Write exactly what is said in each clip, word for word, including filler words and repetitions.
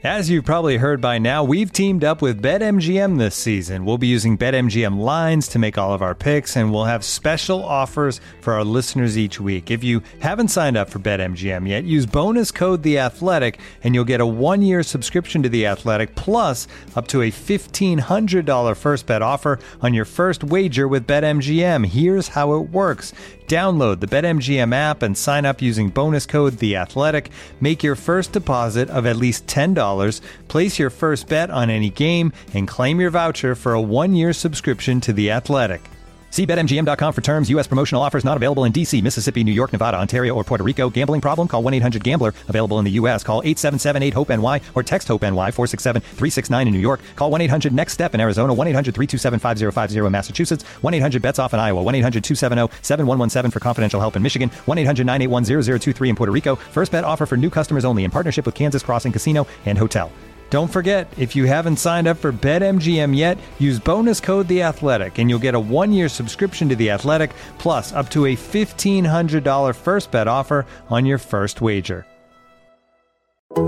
As you've probably heard by now, we've teamed up with BetMGM this season. We'll be using BetMGM lines to make all of our picks, and we'll have special offers for our listeners each week. If you haven't signed up for BetMGM yet, use bonus code The Athletic, and you'll get a one-year subscription to The Athletic, plus up to a fifteen hundred dollars first bet offer on your first wager with BetMGM. Here's how it works. Download the BetMGM app and sign up using bonus code The Athletic. Make your first deposit of at least ten dollars. Place your first bet on any game and claim your voucher for a one-year subscription to The Athletic. See Bet M G M dot com for terms. U S promotional offers not available in D C, Mississippi, New York, Nevada, Ontario, or Puerto Rico. Gambling problem? Call one eight hundred gambler. Available in the U S. Call eight seven seven eight hope N Y or text HOPE-NY four six seven three six nine in New York. Call one eight hundred next step in Arizona. one eight hundred three two seven five zero five zero in Massachusetts. one eight hundred bets off in Iowa. one eight hundred two seven zero seven one one seven for confidential help in Michigan. one eight hundred nine eight one zero zero two three in Puerto Rico. First bet offer for new customers only in partnership with Kansas Crossing Casino and Hotel. Don't forget, if you haven't signed up for BetMGM yet, use bonus code The Athletic, and you'll get a one-year subscription to The Athletic, plus up to a fifteen hundred dollars first bet offer on your first wager. The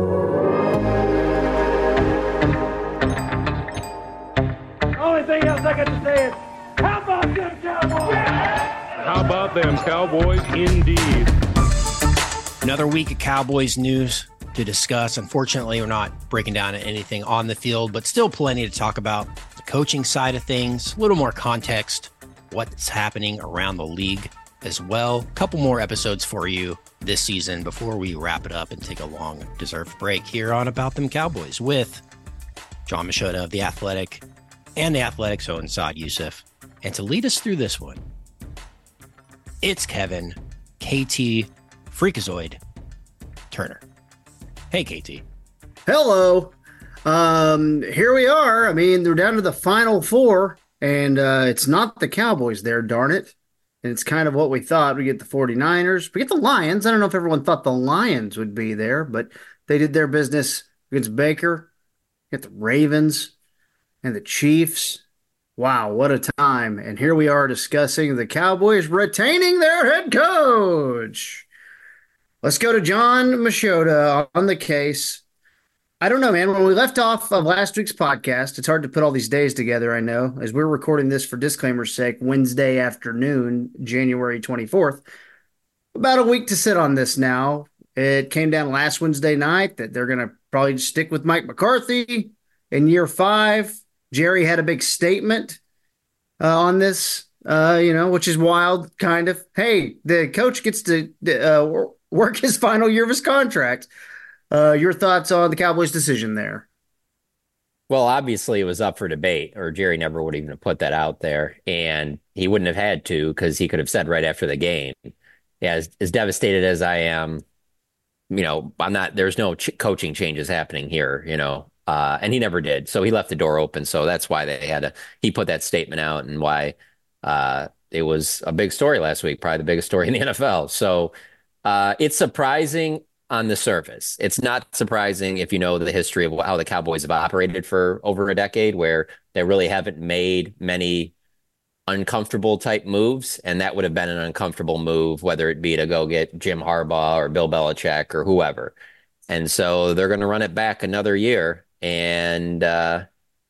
only thing else I got to say is, how about them Cowboys? How about them Cowboys, indeed. Another week of Cowboys news to discuss. Unfortunately, we're not breaking down anything on the field, but still plenty to talk about. The coaching side of things, a little more context, what's happening around the league as well. A couple more episodes for you this season before we wrap it up and take a long deserved break here on About Them Cowboys with Jon Machota of The Athletic and The Athletic's own Saad Yousuf. And to lead us through this one, it's Kevin K T Freakazoid Turner. Hey, K T. Hello. Um, here we are. I mean, they're down to the final four, and uh, it's not the Cowboys there, darn it. And it's kind of what we thought. We get the 49ers. We get the Lions. I don't know if everyone thought the Lions would be there, but they did their business against Baker. We get the Ravens and the Chiefs. Wow, what a time. And here we are discussing the Cowboys retaining their head coach. Let's go to Jon Machota on the case. I don't know, man. When we left off of last week's podcast, it's hard to put all these days together, I know, as we're recording this for disclaimer's sake, Wednesday afternoon, January twenty-fourth. About a week to sit on this now. It came down last Wednesday night that they're going to probably stick with Mike McCarthy in year five. Jerry had a big statement uh, on this, uh, you know, which is wild, kind of. Hey, the coach gets to uh, work his final year of his contract. Uh, your thoughts on the Cowboys' decision there? Well, obviously it was up for debate, or Jerry never would even have put that out there, and he wouldn't have had to, because he could have said right after the game, yeah, as, as devastated as I am, you know, I'm not, there's no ch- coaching changes happening here, you know, uh, and he never did. So he left the door open. So that's why they had to, he put that statement out, and why uh, it was a big story last week, probably the biggest story in the N F L. So uh, it's surprising on the surface. It's not surprising if you know the history of how the Cowboys have operated for over a decade, where they really haven't made many uncomfortable type moves. And that would have been an uncomfortable move, whether it be to go get Jim Harbaugh or Bill Belichick or whoever. And so they're going to run it back another year. And uh,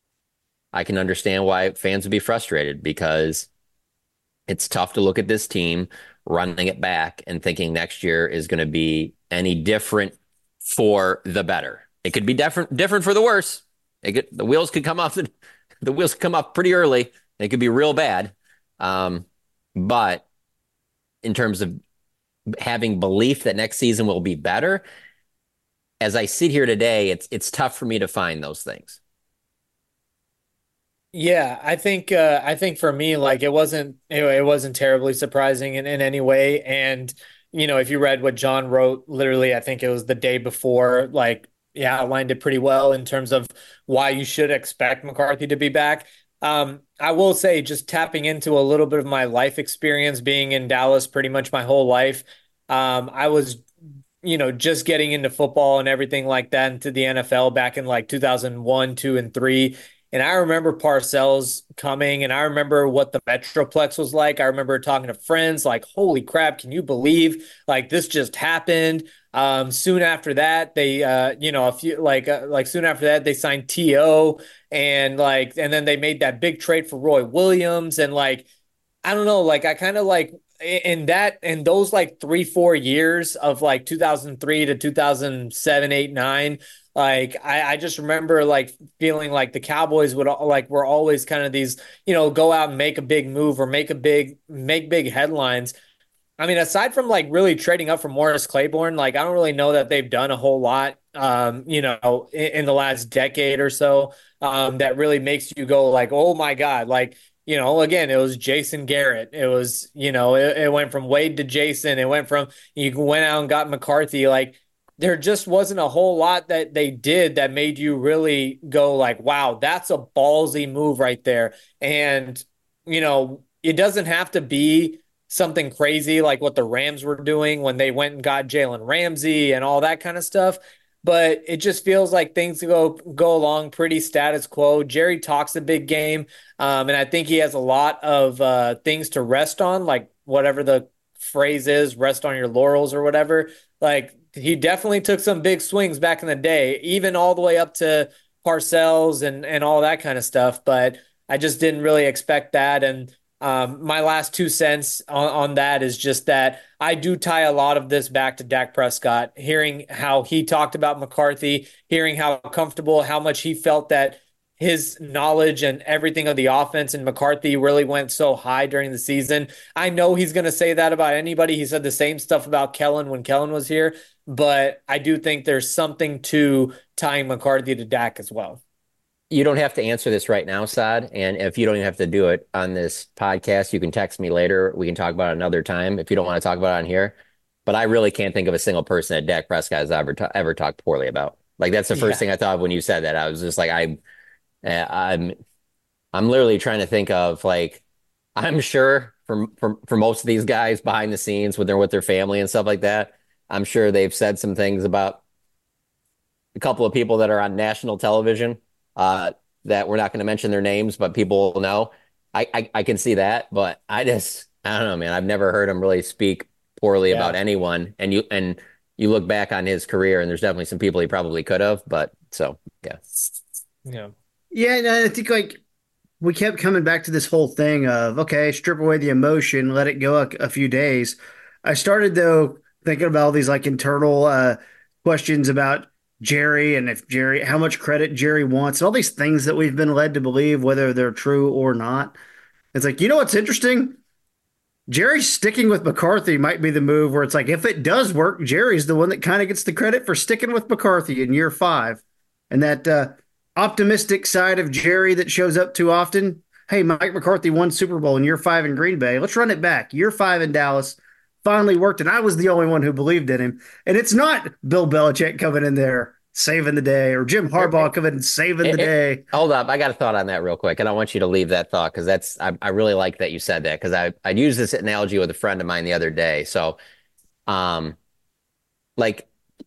I can understand why fans would be frustrated, because it's tough to look at this team running it back and thinking next year is going to be any different for the better. It could be different, different for the worse. It could, the wheels could come off. The, the wheels could come off pretty early. It could be real bad. Um, but in terms of having belief that next season will be better, as I sit here today, it's it's tough for me to find those things. Yeah, I think uh, I think for me, like it wasn't it, it wasn't terribly surprising in, in any way. And you know, if you read what John wrote, literally, I think it was the day before, like, yeah, outlined it pretty well in terms of why you should expect McCarthy to be back. Um, I will say, just tapping into a little bit of my life experience being in Dallas pretty much my whole life. Um, I was, you know, just getting into football and everything like that, into the N F L back in like two thousand one, two and three. And I remember Parcells coming, and I remember what the Metroplex was like. I remember talking to friends like, holy crap, can you believe like this just happened? Um, soon after that, they, uh, you know, a few like, uh, like soon after that, they signed T O and like, and then they made that big trade for Roy Williams. And like, I don't know, like I kind of like in that, in those like three, four years of like two thousand three to two thousand seven, eight, nine, like I, I just remember like feeling like the Cowboys would like were always kind of these, you know, go out and make a big move or make a big, make big headlines. I mean, aside from like really trading up for Morris Claiborne, like I don't really know that they've done a whole lot, um, you know, in, in the last decade or so, um, that really makes you go like, oh my God, like, you know, again, it was Jason Garrett. It was, you know, it, it went from Wade to Jason. It went from, you went out and got McCarthy. Like there just wasn't a whole lot that they did that made you really go like, wow, that's a ballsy move right there. And, you know, it doesn't have to be something crazy like what the Rams were doing when they went and got Jalen Ramsey and all that kind of stuff. But it just feels like things go go along pretty status quo. Jerry talks a big game, um, and I think he has a lot of uh, things to rest on, like whatever the phrase is, rest on your laurels or whatever. Like he definitely took some big swings back in the day, even all the way up to Parcells and and all that kind of stuff. But I just didn't really expect that. And Um, my last two cents on, on that is just that I do tie a lot of this back to Dak Prescott, hearing how he talked about McCarthy, hearing how comfortable, how much he felt that his knowledge and everything of the offense and McCarthy really went so high during the season. I know he's going to say that about anybody. He said the same stuff about Kellen when Kellen was here, but I do think there's something to tying McCarthy to Dak as well. You don't have to answer this right now, Saad. And if you don't even have to do it on this podcast, you can text me later. We can talk about it another time if you don't want to talk about it on here. But I really can't think of a single person that Dak Prescott has ever, ta- ever talked poorly about. Like, that's the first yeah. thing I thought of when you said that. I was just like, I, I'm, I'm literally trying to think of, like, I'm sure for, for, for most of these guys behind the scenes with their, with their family and stuff like that, I'm sure they've said some things about a couple of people that are on national television. Uh, that we're not going to mention their names, but people will know. I, I I can see that, but I just I don't know, man. I've never heard him really speak poorly yeah. about anyone. And you and you look back on his career, and there's definitely some people he probably could have. But so yeah, yeah, yeah. And I think like we kept coming back to this whole thing of okay, strip away the emotion, let it go a, a few days. I started though thinking about all these like internal uh, questions about Jerry and if Jerry, how much credit Jerry wants, and all these things that we've been led to believe, whether they're true or not. It's like, you know what's interesting? Jerry sticking with McCarthy might be the move where it's like, if it does work, Jerry's the one that kind of gets the credit for sticking with McCarthy in year five. And that uh, optimistic side of Jerry that shows up too often. Hey, Mike McCarthy won Super Bowl in year five in Green Bay. Let's run it back. Year five in Dallas. Finally worked, and I was the only one who believed in him. And it's not Bill Belichick coming in there saving the day or Jim Harbaugh coming and saving the day. Hold up. I got a thought on that real quick. And I want you to leave that thought because that's I, I really like that you said that because I I used this analogy with a friend of mine the other day. So, um, like,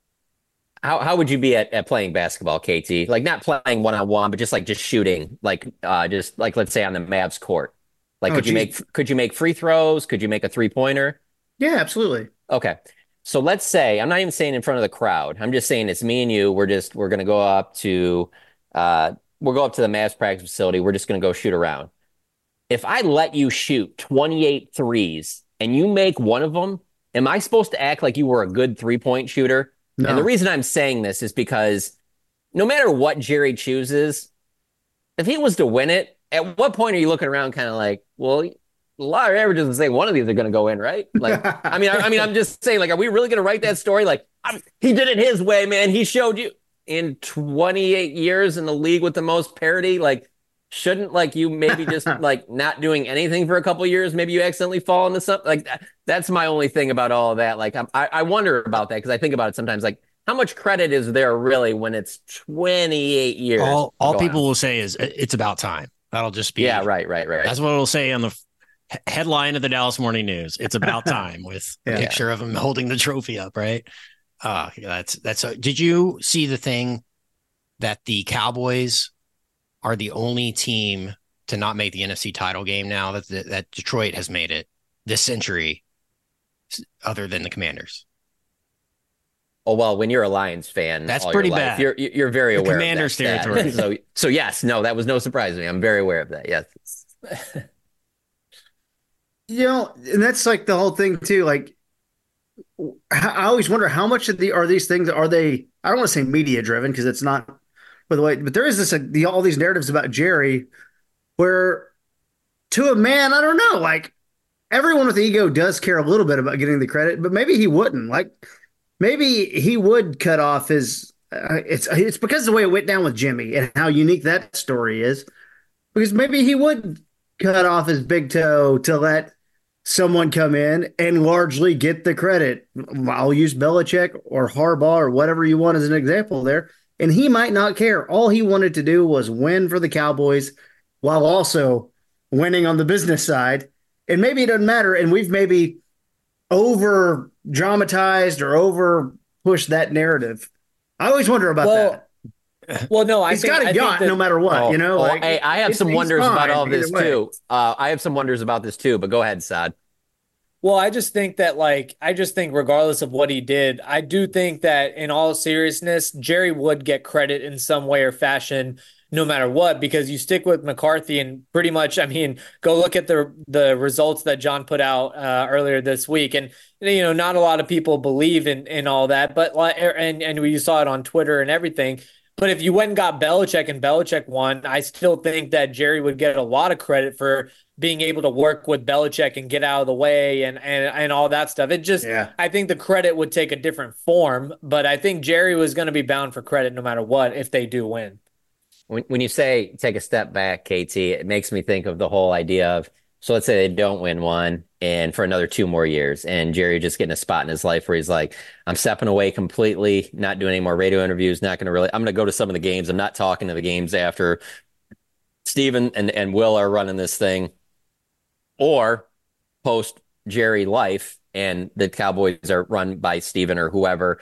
how how would you be at, at playing basketball, K T? Like not playing one on one, but just like just shooting, like uh, just like let's say on the Mavs court. Like, oh, could geez. you make could you make free throws? Could you make a three pointer? Yeah, absolutely. Okay. So let's say, I'm not even saying in front of the crowd. I'm just saying it's me and you. We're just, we're going to go up to, uh, we'll go up to the Mavs practice facility. We're just going to go shoot around. If I let you shoot twenty-eight threes and you make one of them, am I supposed to act like you were a good three-point shooter? No. And the reason I'm saying this is because no matter what Jerry chooses, if he was to win it, at what point are you looking around kind of like, well, a lot of averages would say one of these are going to go in, right? Like, I mean, I, I mean, I'm just saying, like, are we really going to write that story? Like, I'm, he did it his way, man. He showed you in twenty-eight years in the league with the most parity. Like, shouldn't like you maybe just like not doing anything for a couple of years? Maybe you accidentally fall into something like that. That's my only thing about all of that. Like, I'm, I, I wonder about that because I think about it sometimes. Like, how much credit is there really when it's twenty-eight years? All, all people on? will say is it's about time. That'll just be yeah, right, right, right. That's what it'll say on the headline of the Dallas Morning News. It's about time with a yeah. picture of him holding the trophy up, right? Uh, that's that's. A, did you see the thing that the Cowboys are the only team to not make the N F C title game now that that Detroit has made it this century, other than the Commanders. Oh, well, when you're a Lions fan, that's all pretty your life, bad. You're you're very the aware Commanders of that territory. so, so yes, no, that was no surprise to me. I'm very aware of that. Yes. You know, and that's like the whole thing too. Like, I always wonder how much of the are these things are they? I don't want to say media driven because it's not. By the way, but there is this uh, the all these narratives about Jerry, where to a man, I don't know, like everyone with ego does care a little bit about getting the credit, but maybe he wouldn't. Like, maybe he would cut off his. Uh, it's it's because of the way it went down with Jimmy and how unique that story is. Because maybe he would cut off his big toe to let someone come in and largely get the credit. I'll use Belichick or Harbaugh or whatever you want as an example there. And he might not care. All he wanted to do was win for the Cowboys while also winning on the business side. And maybe it doesn't matter. And we've maybe over dramatized or over pushed that narrative. I always wonder about well, that. Well, no, I he's think, got a I yacht that, no matter what, oh, you know. Oh, like, hey, I have some wonders about all this too. Uh, I have some wonders about this too, but go ahead, Saad. Well, I just think that, like, I just think regardless of what he did, I do think that in all seriousness, Jerry would get credit in some way or fashion, no matter what, because you stick with McCarthy and pretty much, I mean, go look at the the results that John put out uh, earlier this week. And, you know, not a lot of people believe in, in all that, but like, and, and we saw it on Twitter and everything. But if you went and got Belichick and Belichick won, I still think that Jerry would get a lot of credit for being able to work with Belichick and get out of the way and and, and all that stuff. It just, yeah. I think the credit would take a different form, but I think Jerry was going to be bound for credit no matter what if they do win. When when you say take a step back, K T, it makes me think of the whole idea of, so let's say they don't win one and for another two more years, and Jerry just getting a spot in his life where he's like, I'm stepping away completely, not doing any more radio interviews, not going to really, I'm going to go to some of the games. I'm not talking to the games after Steven and, and Will are running this thing, or post Jerry life and the Cowboys are run by Steven or whoever.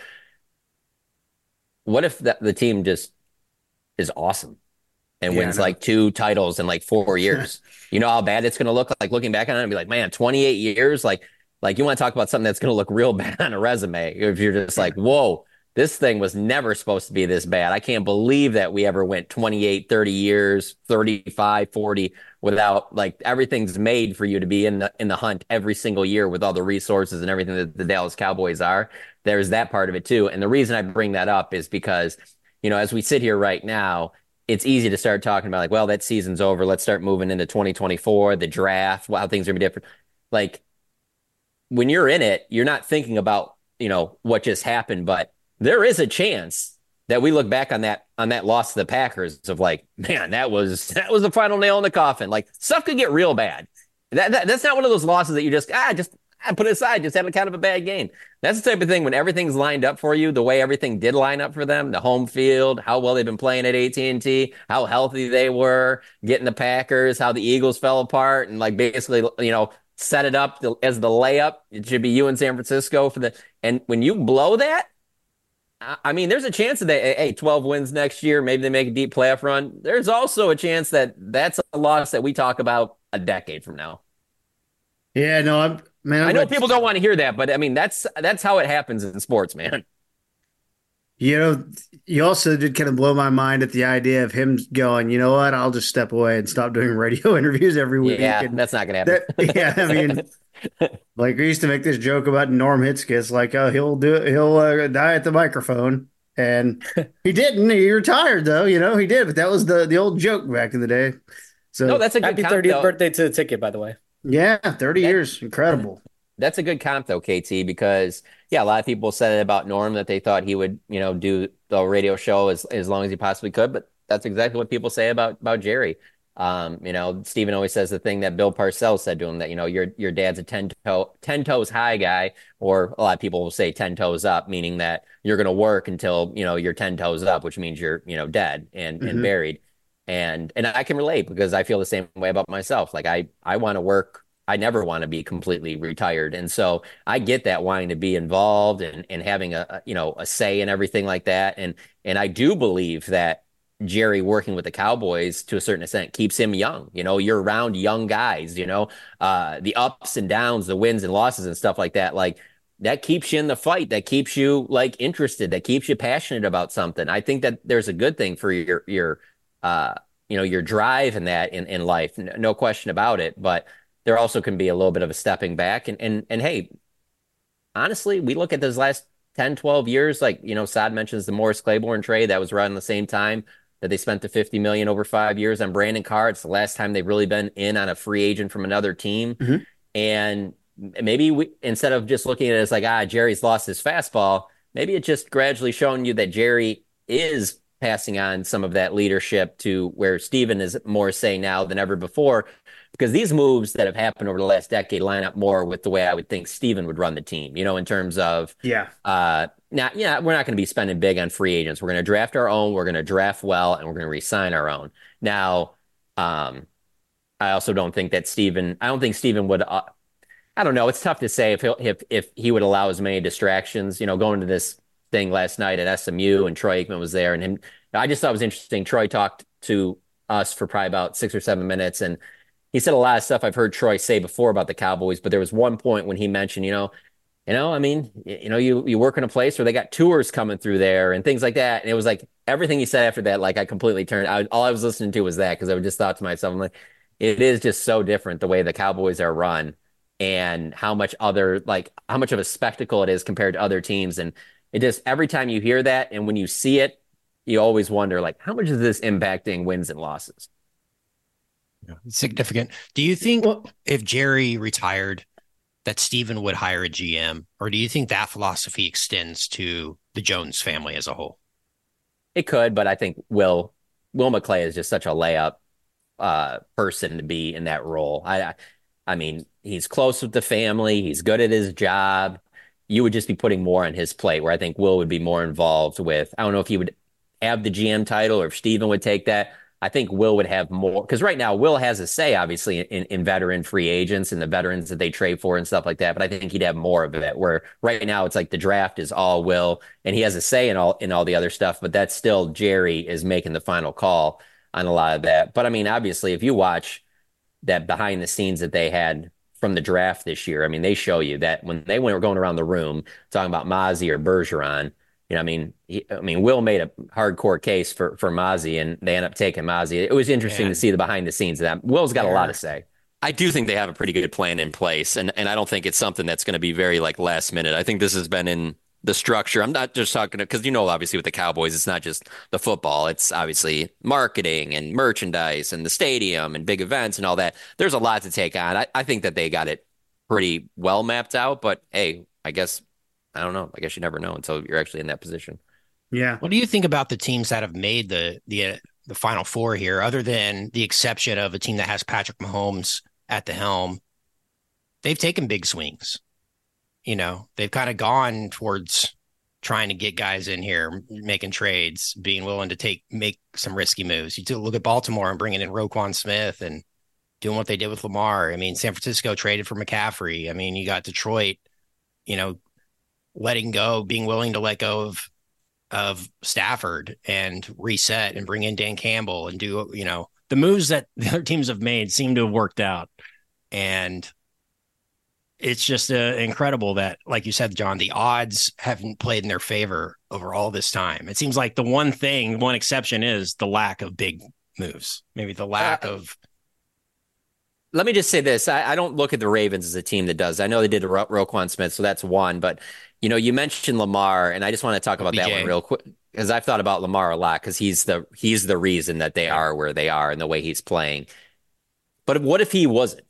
What if that, the team just is awesome and yeah, wins like two titles in like four years? You know how bad it's going to look like looking back on it and be like, man, twenty-eight years. Like, like you want to talk about something that's going to look real bad on a resume. If you're just like, whoa, this thing was never supposed to be this bad. I can't believe that we ever went twenty-eight, thirty years, thirty-five, forty without, like, everything's made for you to be in the, in the hunt every single year with all the resources and everything that the Dallas Cowboys are. There's that part of it too. And the reason I bring that up is because, you know, as we sit here right now, it's easy to start talking about like, well, that season's over. Let's start moving into twenty twenty-four, the draft, how things are going to be different. Like, when you're in it, you're not thinking about, you know, what just happened, but there is a chance that we look back on that on that loss to the Packers of like, man, that was that was the final nail in the coffin. Like, stuff could get real bad. That, that that's not one of those losses that you just ah just ah, put it aside, just have a kind of a bad game. That's the type of thing when everything's lined up for you, the way everything did line up for them, the home field, how well they've been playing at A T and T, how healthy they were, getting the Packers, how the Eagles fell apart, and like basically, you know, set it up as the layup. It should be you in San Francisco for the. And when you blow that, I mean, there's a chance that they, hey, twelve wins next year. Maybe they make a deep playoff run. There's also a chance that that's a loss that we talk about a decade from now. Yeah, no, I'm man. I'm I know like, people don't want to hear that, but I mean, that's that's how it happens in sports, man. You know, you also did kind of blow my mind at the idea of him going, you know what, I'll just step away and stop doing radio interviews every week. Yeah, and that's not going to happen. That, yeah, I mean, like we used to make this joke about Norm Hitzkiss, like, oh, he'll do it, he'll uh, die at the microphone. And he didn't. He retired, though. You know, he did. But that was the, the old joke back in the day. So, no, that's a good happy comp, thirtieth though. birthday to the ticket, by the way. Yeah, thirty that, years. Incredible. That's a good comp, though, K T, because, yeah, a lot of people said it about Norm that they thought he would, you know, do the radio show as, as long as he possibly could. But that's exactly what people say about, about Jerry. Um, you know, Steven always says the thing that Bill Parcells said to him, that, you know, your your dad's a ten toe ten toes high guy, or a lot of people will say ten toes up, meaning that you're going to work until, you know, you're ten toes up, which means you're, you know, dead and, mm-hmm. and buried. And and I can relate because I feel the same way about myself. Like I I want to work. I never want to be completely retired. And so I get that wanting to be involved and, and having a, a, you know, a say in everything like that. And, and I do believe that Jerry working with the Cowboys to a certain extent keeps him young. You know, you're around young guys, you know, uh, the ups and downs, the wins and losses and stuff like that. Like that keeps you in the fight. That keeps you like interested. That keeps you passionate about something. I think that there's a good thing for your, your, uh, you know, your drive in that in, in life. No question about it. But there also can be a little bit of a stepping back. And, and, and hey, honestly, we look at those last ten, twelve years, like, you know, Saad mentions the Morris Claiborne trade that was around the same time that they spent the fifty million dollars over five years on Brandon Carr. It's the last time they've really been in on a free agent from another team. Mm-hmm. And maybe we, instead of just looking at it as like, ah, Jerry's lost his fastball, maybe it's just gradually showing you that Jerry is passing on some of that leadership to where Steven is more saying now than ever before, because these moves that have happened over the last decade line up more with the way I would think Steven would run the team, you know, in terms of, yeah, uh, now, yeah, we're not going to be spending big on free agents. We're going to draft our own. We're going to draft well, and we're going to re-sign our own. Now, um, I also don't think that Steven, I don't think Steven would, uh, I don't know. It's tough to say if he'll, if, if he would allow as many distractions, you know, going to this thing last night at S M U and Troy Aikman was there. And him, I just thought it was interesting. Troy talked to us for probably about six or seven minutes. And he said a lot of stuff I've heard Troy say before about the Cowboys, but there was one point when he mentioned, you know, you know, I mean, you know, you, you work in a place where they got tours coming through there and things like that. And it was like everything he said after that, like I completely turned, I, all I was listening to was that, because I would just thought to myself, I'm like, it is just so different the way the Cowboys are run and how much other, like how much of a spectacle it is compared to other teams. And it just, every time you hear that and when you see it, you always wonder, like, how much is this impacting wins and losses? Yeah, significant. Do you think well, if Jerry retired, that Steven would hire a G M, or do you think that philosophy extends to the Jones family as a whole? It could, but I think Will Will McClay is just such a layup uh, person to be in that role. I, I mean, he's close with the family. He's good at his job. You would just be putting more on his plate, where I think Will would be more involved with. I don't know if he would have the G M title or if Steven would take that. I think Will would have more, because right now Will has a say, obviously, in, in veteran free agents and the veterans that they trade for and stuff like that. But I think he'd have more of it, where right now it's like the draft is all Will, and he has a say in all in all the other stuff. But that's still Jerry is making the final call on a lot of that. But I mean, obviously, if you watch that behind the scenes that they had from the draft this year, I mean, they show you that when they were going around the room talking about Mazi or Bergeron. You know, I mean, he, I mean, Will made a hardcore case for for Mazi, and they end up taking Mazi. It was interesting Man. to see the behind the scenes of that. Will's got yeah. a lot to say. I do think they have a pretty good plan in place, and and I don't think it's something that's going to be very like last minute. I think this has been in the structure. I'm not just talking because, you know, obviously with the Cowboys, it's not just the football. It's obviously marketing and merchandise and the stadium and big events and all that. There's a lot to take on. I, I think that they got it pretty well mapped out, but hey, I guess. I don't know. I guess you never know until you're actually in that position. Yeah. What do you think about the teams that have made the the uh, the Final Four here, other than the exception of a team that has Patrick Mahomes at the helm? They've taken big swings. You know, they've kind of gone towards trying to get guys in here, making trades, being willing to take make some risky moves. You look at Baltimore and bringing in Roquan Smith and doing what they did with Lamar. I mean, San Francisco traded for McCaffrey. I mean, you got Detroit, you know, letting go, being willing to let go of of Stafford and reset and bring in Dan Campbell and do, you know, the moves that the other teams have made seem to have worked out. And it's just uh, incredible that, like you said, John, the odds haven't played in their favor over all this time. It seems like the one thing, one exception is the lack of big moves, maybe the lack uh, of. Let me just say this. I, I don't look at the Ravens as a team that does. I know they did Ro- Roquan Smith, so that's one. But, you know, you mentioned Lamar, and I just want to talk about B J. That one real quick, because I've thought about Lamar a lot, because he's the he's the reason that they are where they are and the way he's playing. But what if he wasn't?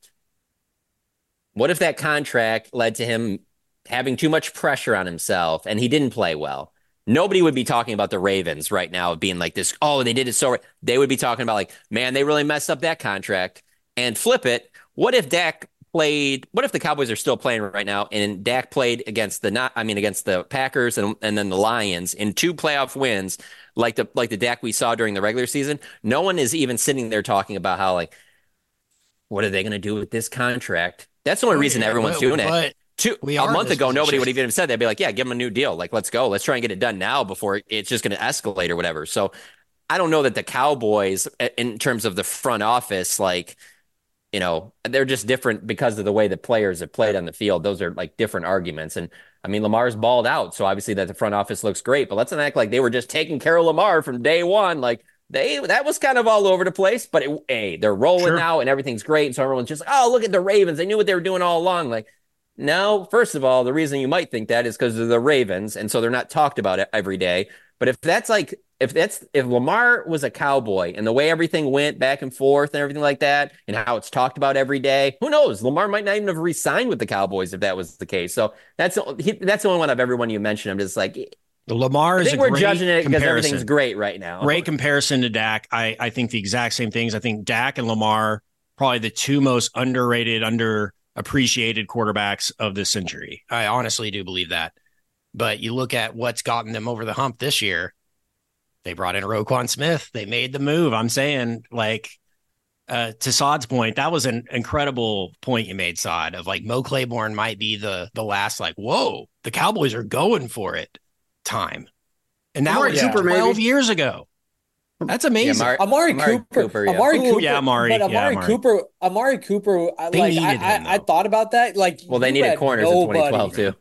What if that contract led to him having too much pressure on himself and he didn't play well? Nobody would be talking about the Ravens right now being like this, oh, they did it so right. They would be talking about like, man, they really messed up that contract. And flip it, what if Dak played, what if the Cowboys are still playing right now and Dak played against the not I mean against the Packers and, and then the Lions in two playoff wins like the like the Dak we saw during the regular season? No one is even sitting there talking about how, like, what are they going to do with this contract? That's the only reason everyone's doing it. Two, a month ago, nobody would have even said that. They'd be like, yeah, give him a new deal. Like, let's go. Let's try and get it done now before it's just going to escalate or whatever. So I don't know that the Cowboys, in terms of the front office, like, you know, they're just different because of the way the players have played on the field. Those are like different arguments. And I mean, Lamar's balled out, so obviously that the front office looks great, but let's not act like they were just taking care of Lamar from day one. Like they, that was kind of all over the place, but it, hey, they're rolling Sure. now and everything's great. So everyone's just like, oh, look at the Ravens. They knew what they were doing all along. Like, no, first of all, the reason you might think that is because of the Ravens. And so they're not talked about every day. But if that's like, if that's, if Lamar was a Cowboy and the way everything went back and forth and everything like that, and how it's talked about every day, who knows? Lamar might not even have re-signed with the Cowboys if that was the case. So that's, he, that's the only one of everyone you mentioned. I'm just like, Lamar I is think a we're great judging it because comparison. everything's great right now. Great comparison to Dak. I, I think the exact same things. I think Dak and Lamar, probably the two most underrated, underappreciated quarterbacks of this century. I honestly do believe that. But you look at what's gotten them over the hump this year. They brought in Roquan Smith. They made the move. I'm saying, like, uh, to Saad's point, that was an incredible point you made, Saad, of like Mo Claiborne might be the the last, like, whoa, the Cowboys are going for it time. And that Amari was Cooper, twelve maybe. years ago. That's amazing. Yeah, Mar- Amari, Amari Cooper, Cooper, yeah. Amari Ooh, Cooper, yeah, Amari, but yeah, Amari Amari. Cooper, Amari Cooper, I- They like needed I, him, I, I though. thought about that. Like, Well, they you needed had corners in nobody, twenty twelve too.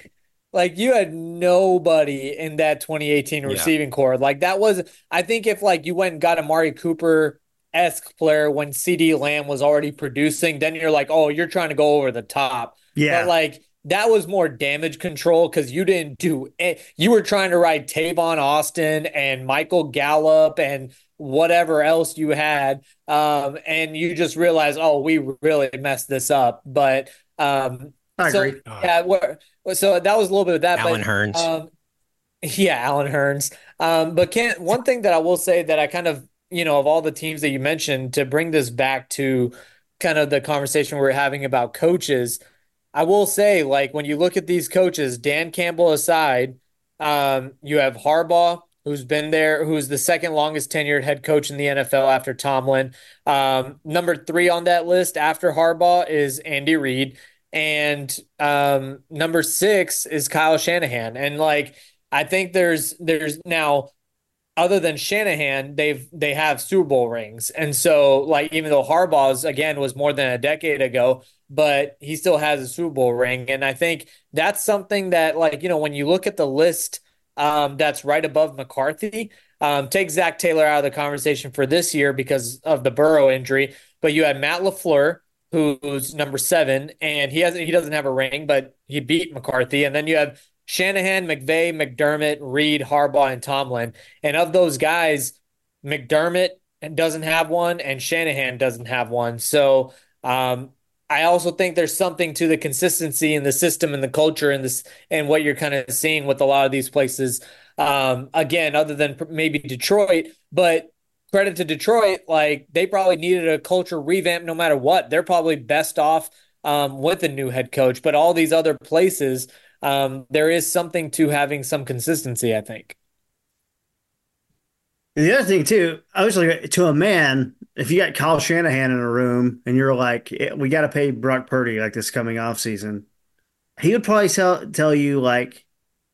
Like you had nobody in that twenty eighteen Yeah. receiving core. Like that was, I think if like you went and got Amari Cooper-esque player when CeeDee Lamb was already producing, then you're like, oh, you're trying to go over the top. Yeah. But like that was more damage control because you didn't do it. You were trying to ride Tavon Austin and Michael Gallup and whatever else you had. Um, and you just realized, oh, we really messed this up. But um, I so, agree. yeah, we're, so that was a little bit of that. Alan but, Hearns. Um, yeah, Alan Hearns. Um, but Kent, one thing that I will say that I kind of, you know, of all the teams that you mentioned, to bring this back to kind of the conversation we we're having about coaches, I will say, like, when you look at these coaches, Dan Campbell aside, um, you have Harbaugh, who's been there, who's the second longest tenured head coach in the N F L after Tomlin. Um, number three on that list after Harbaugh is Andy Reid. And um, number six is Kyle Shanahan. And like, I think there's there's now, other than Shanahan, they've they have Super Bowl rings. And so like, even though Harbaugh's again was more than a decade ago, but he still has a Super Bowl ring. And I think that's something that, like, you know, when you look at the list um, that's right above McCarthy, um, take Zach Taylor out of the conversation for this year because of the Burrow injury, but you had Matt LaFleur, who's number seven, and he hasn't he doesn't have a ring, but he beat McCarthy. And then you have Shanahan, McVay, McDermott, Reed, Harbaugh, and Tomlin. And of those guys, McDermott doesn't have one, and Shanahan doesn't have one. So um, I also think there's something to the consistency in the system and the culture and this and what you're kind of seeing with a lot of these places. Um, again, other than maybe Detroit, but credit to Detroit, like they probably needed a culture revamp no matter what. They're probably best off um, with a new head coach, but all these other places, um, there is something to having some consistency, I think. And the other thing too, obviously, to a man, if you got Kyle Shanahan in a room and you're like, "Eh, we got to pay Brock Purdy like this coming off season, he would probably tell tell you like,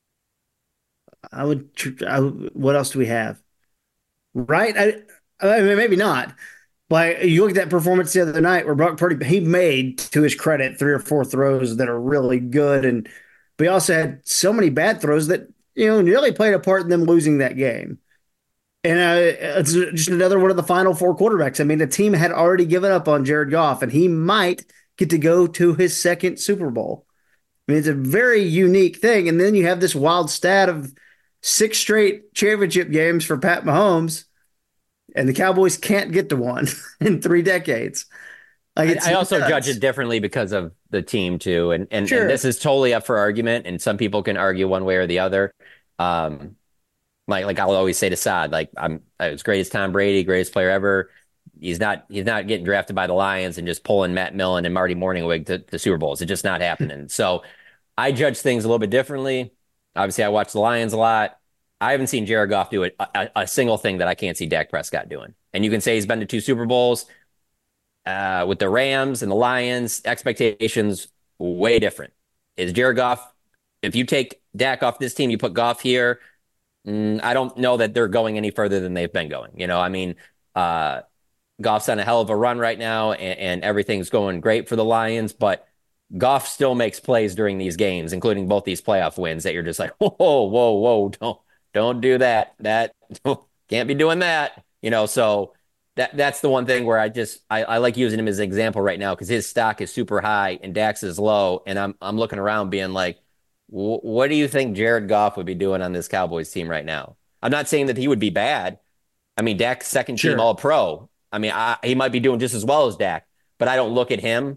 I would, tr- I would what else do we have? Right? I, I mean, maybe not. Like you look at that performance the other night where Brock Purdy, he made, to his credit, three or four throws that are really good, and but he also had so many bad throws that you know nearly played a part in them losing that game. And uh, it's just another one of the final four quarterbacks. I mean, the team had already given up on Jared Goff, and he might get to go to his second Super Bowl. I mean, it's a very unique thing. And then you have this wild stat of six straight championship games for Pat Mahomes, and the Cowboys can't get to one in three decades. Like it's I, I also nuts. judge it differently because of the team too, and and, Sure. and this is totally up for argument, and some people can argue one way or the other. Um, like like I'll always say to Saad, like I'm as great as Tom Brady, greatest player ever. He's not he's not getting drafted by the Lions and just pulling Matt Millen and Marty Morningwig to the Super Bowls. It's just not happening. So I judge things a little bit differently. Obviously, I watch the Lions a lot. I haven't seen Jared Goff do a, a, a single thing that I can't see Dak Prescott doing. And you can say he's been to two Super Bowls uh, with the Rams and the Lions. Expectations way different. Is Jared Goff? If you take Dak off this team, you put Goff here. mm, I don't know that they're going any further than they've been going. You know, I mean, uh, Goff's on a hell of a run right now, and, and everything's going great for the Lions, but Goff still makes plays during these games, including both these playoff wins that you're just like, whoa, whoa, whoa, don't don't do that. That can't be doing that. You know, so that that's the one thing where I just I, I like using him as an example right now because his stock is super high and Dax is low, and I'm I'm looking around being like, what do you think Jared Goff would be doing on this Cowboys team right now? I'm not saying that he would be bad. I mean, Dak's second team Sure. All Pro. I mean, I, he might be doing just as well as Dak, but I don't look at him.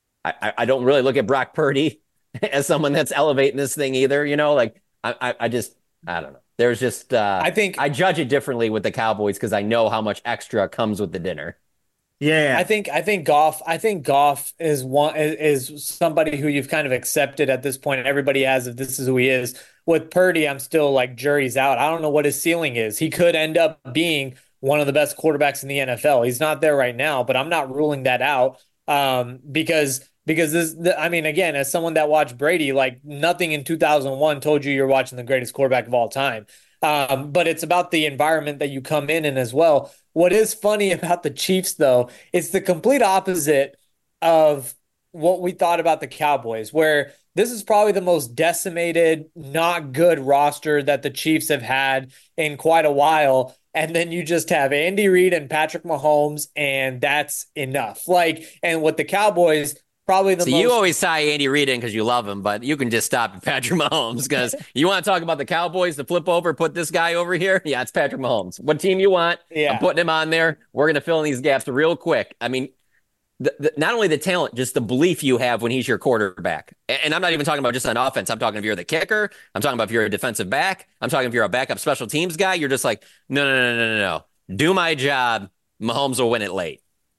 I, I don't really look at Brock Purdy as someone that's elevating this thing either. You know, like I, I, I just, I don't know. There's just, uh, I think I judge it differently with the Cowboys because I know how much extra comes with the dinner. Yeah. I think I think Goff I think Goff is one is, is somebody who you've kind of accepted at this point. Everybody has if this is who he is. With Purdy, I'm still like jury's out. I don't know what his ceiling is. He could end up being one of the best quarterbacks in the N F L. He's not there right now, but I'm not ruling that out um, because because this. The, I mean, again, as someone that watched Brady, like nothing in two thousand one told you you're watching the greatest quarterback of all time. Um, but it's about the environment that you come in in as well. What is funny about the Chiefs, though, it's the complete opposite of what we thought about the Cowboys, where this is probably the most decimated, not good roster that the Chiefs have had in quite a while. And then you just have Andy Reid and Patrick Mahomes, and that's enough. Like, and with the Cowboys, probably the so most. You always tie Andy Reid in because you love him, but you can just stop at Patrick Mahomes because you want to talk about the Cowboys to flip over, put this guy over here. Yeah, it's Patrick Mahomes. What team you want? Yeah. I'm putting him on there. We're going to fill in these gaps real quick. I mean, the, the, not only the talent, just the belief you have when he's your quarterback. And, and I'm not even talking about just on offense. I'm talking if you're the kicker. I'm talking about if you're a defensive back. I'm talking if you're a backup special teams guy. You're just like, no, no, no, no, no, no. Do my job. Mahomes will win it late.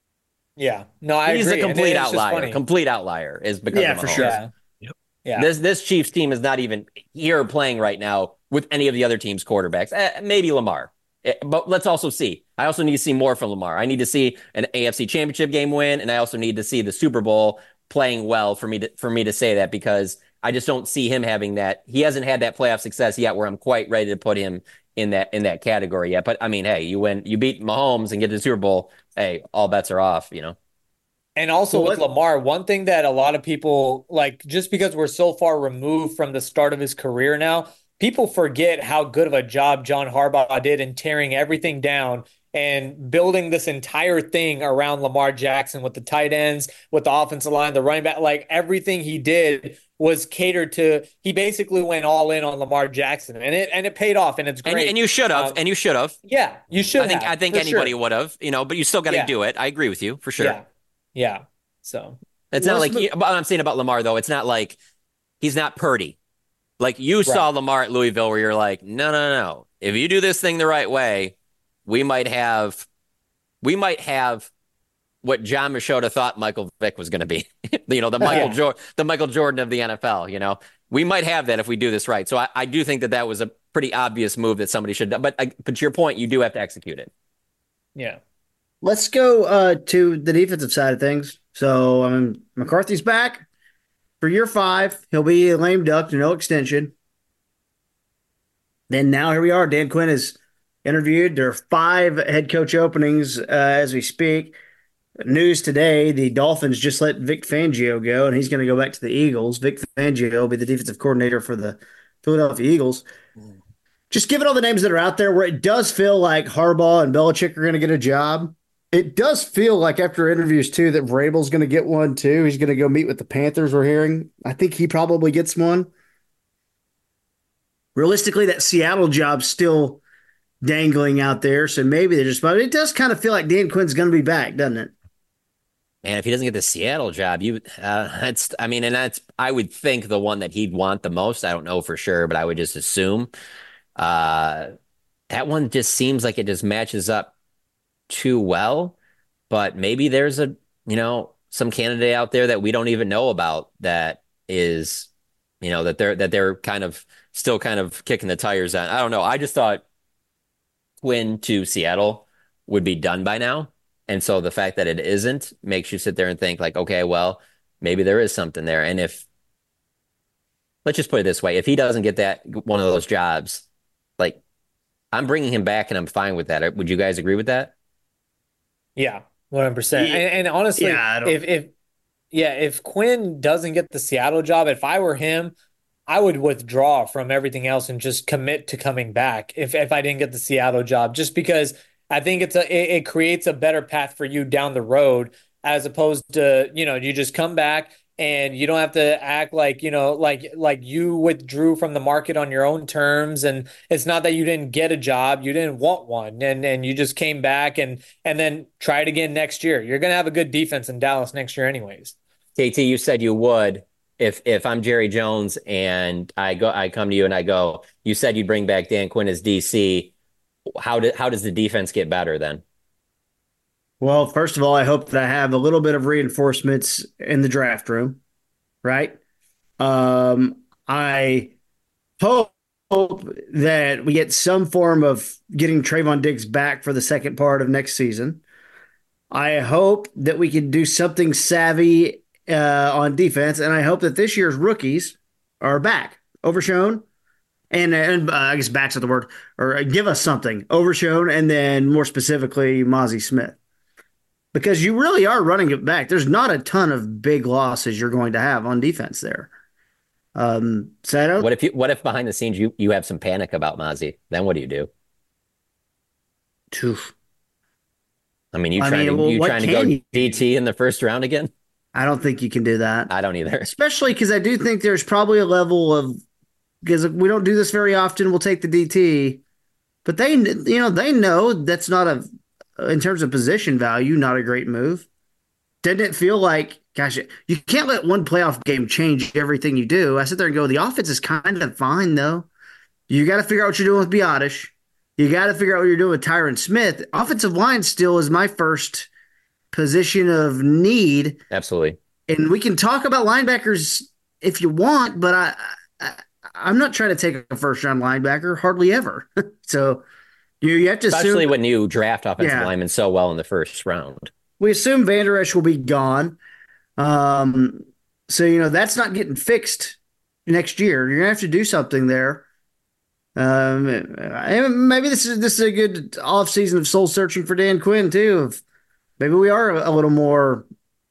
Yeah, no, I He's agree. a complete And it's just outlier. funny. Complete outlier is because Yeah, of for Mahomes. sure. Yeah. Yeah. This this Chiefs team is not even here playing right now with any of the other team's quarterbacks. Eh, maybe Lamar. Eh, but let's also see. I also need to see more from Lamar. I need to see an A F C Championship game win, and I also need to see the Super Bowl playing well for me to for me to say that because I just don't see him having that. He hasn't had that playoff success yet where I'm quite ready to put him in that in that category yet. But I mean, hey, you win, you beat Mahomes and get to the Super Bowl. Hey, all bets are off. You know. And also Well, with what- Lamar, one thing that a lot of people like, just because we're so far removed from the start of his career now, people forget how good of a job John Harbaugh did in tearing everything down and building this entire thing around Lamar Jackson with the tight ends, with the offensive line, the running back. Like everything he did was catered to. He basically went all in on Lamar Jackson, and it and it paid off, and it's And, great. and you should have. Um, and you should have. yeah, you should. I think have, I think for anybody sure. would have. You know, but you still got to Yeah. do it. I agree with you for sure. Yeah, yeah. So It's not Let's like move- what I'm saying about Lamar though. It's not like he's not Purdy. Like you saw Lamar at Louisville, where you're like, no, no, no. If you do this thing the right way, we might have, we might have what John Machota thought Michael Vick was going to be. you know, the Michael Yeah. Jordan, the Michael Jordan of the N F L. You know, we might have that if we do this right. So I, I do think that that was a pretty obvious move that somebody should. do. But I, but to your point, you do have to execute it. yeah. Let's go uh, to the defensive side of things. So um, McCarthy's back for year five. He'll be a lame duck to no extension. Then now here we are. Dan Quinn is interviewed. There are five head coach openings uh, as we speak. News today: the Dolphins just let Vic Fangio go, and he's going to go back to the Eagles. Vic Fangio will be the defensive coordinator for the Philadelphia Eagles. Just given all the names that are out there, where it does feel like Harbaugh and Belichick are going to get a job. It does feel like after interviews, too, that Vrabel's going to get one, too. He's going to go meet with the Panthers, we're hearing. I think he probably gets one. Realistically, that Seattle job's still dangling out there, so maybe they're just – but it does kind of feel like Dan Quinn's going to be back, doesn't it? Man, if he doesn't get the Seattle job, you uh, that's I mean, and that's I would think the one that he'd want the most. I don't know for sure, but I would just assume uh, that one just seems like it just matches up too well. But maybe there's a you know some candidate out there that we don't even know about that is you know that they're that they're kind of still kind of kicking the tires on. I don't know. I just thought Quinn to Seattle would be done by now. And so the fact that it isn't makes you sit there and think like, okay, well, maybe there is something there. And if, let's just put it this way, if he doesn't get that one of those jobs, like I'm bringing him back, and I'm fine with that. Would you guys agree with that? Yeah, one hundred percent. Yeah, And, and honestly, yeah, if if yeah, if Quinn doesn't get the Seattle job, if I were him, I would withdraw from everything else and just commit to coming back if if I didn't get the Seattle job, just because I think it's a it, it creates a better path for you down the road as opposed to, you know, you just come back and you don't have to act like, you know, like like you withdrew from the market on your own terms, and it's not that you didn't get a job, you didn't want one, and and you just came back and and then try it again next year. You're going to have a good defense in Dallas next year anyways. K T, you said you would. If if I'm Jerry Jones and I go, I come to you and I go, you said you'd bring back Dan Quinn as D C. How do, how does the defense get better then? Well, first of all, I hope that I have a little bit of reinforcements in the draft room, right? Um, I hope that we get some form of getting Trayvon Diggs back for the second part of next season. I hope that we can do something savvy uh, on defense, and I hope that this year's rookies are back, Overshown, and, and uh, I guess back's not the word, or give us something, Overshown, and then more specifically, Mozzie Smith. Because you really are running it back. There's not a ton of big losses you're going to have on defense there. Um, so what if you, what if behind the scenes you you have some panic about Mozzie? Then what do you do? Oof. I mean, you I trying mean, to well, you what trying to can go you D T in the first round again? I don't think you can do that. I don't either. Especially because I do think there's probably a level of, because we don't do this very often. We'll take the D T, but they, you know, they know that's not a, in terms of position value, not a great move. Didn't it feel like, gosh, you can't let one playoff game change everything you do. I sit there and go, the offense is kind of fine, though. You got to figure out what you're doing with Biotish. You got to figure out what you're doing with Tyron Smith. Offensive line still is my first position of need. Absolutely. And we can talk about linebackers if you want, but I, I I'm not trying to take a first round linebacker hardly ever. So you, you have to especially assume, when you draft offensive yeah. linemen so well in the first round. We assume Van Der Esch will be gone. Um, so you know that's not getting fixed next year. You're gonna have to do something there. Um, and maybe this is this is a good off season of soul searching for Dan Quinn too. If maybe we are a little more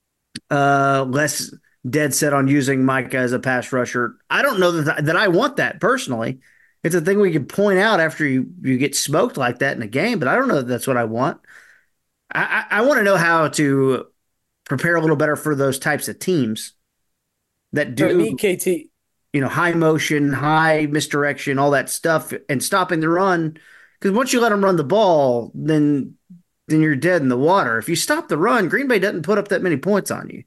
uh, less dead set on using Micah as a pass rusher. I don't know that that I want that personally. It's a thing we can point out after you, you get smoked like that in a game, but I don't know that that's what I want. I, I, I want to know how to prepare a little better for those types of teams that do For me, K T, you know, high motion, high misdirection, all that stuff, and stopping the run. Because once you let them run the ball, then then you're dead in the water. If you stop the run, Green Bay doesn't put up that many points on you.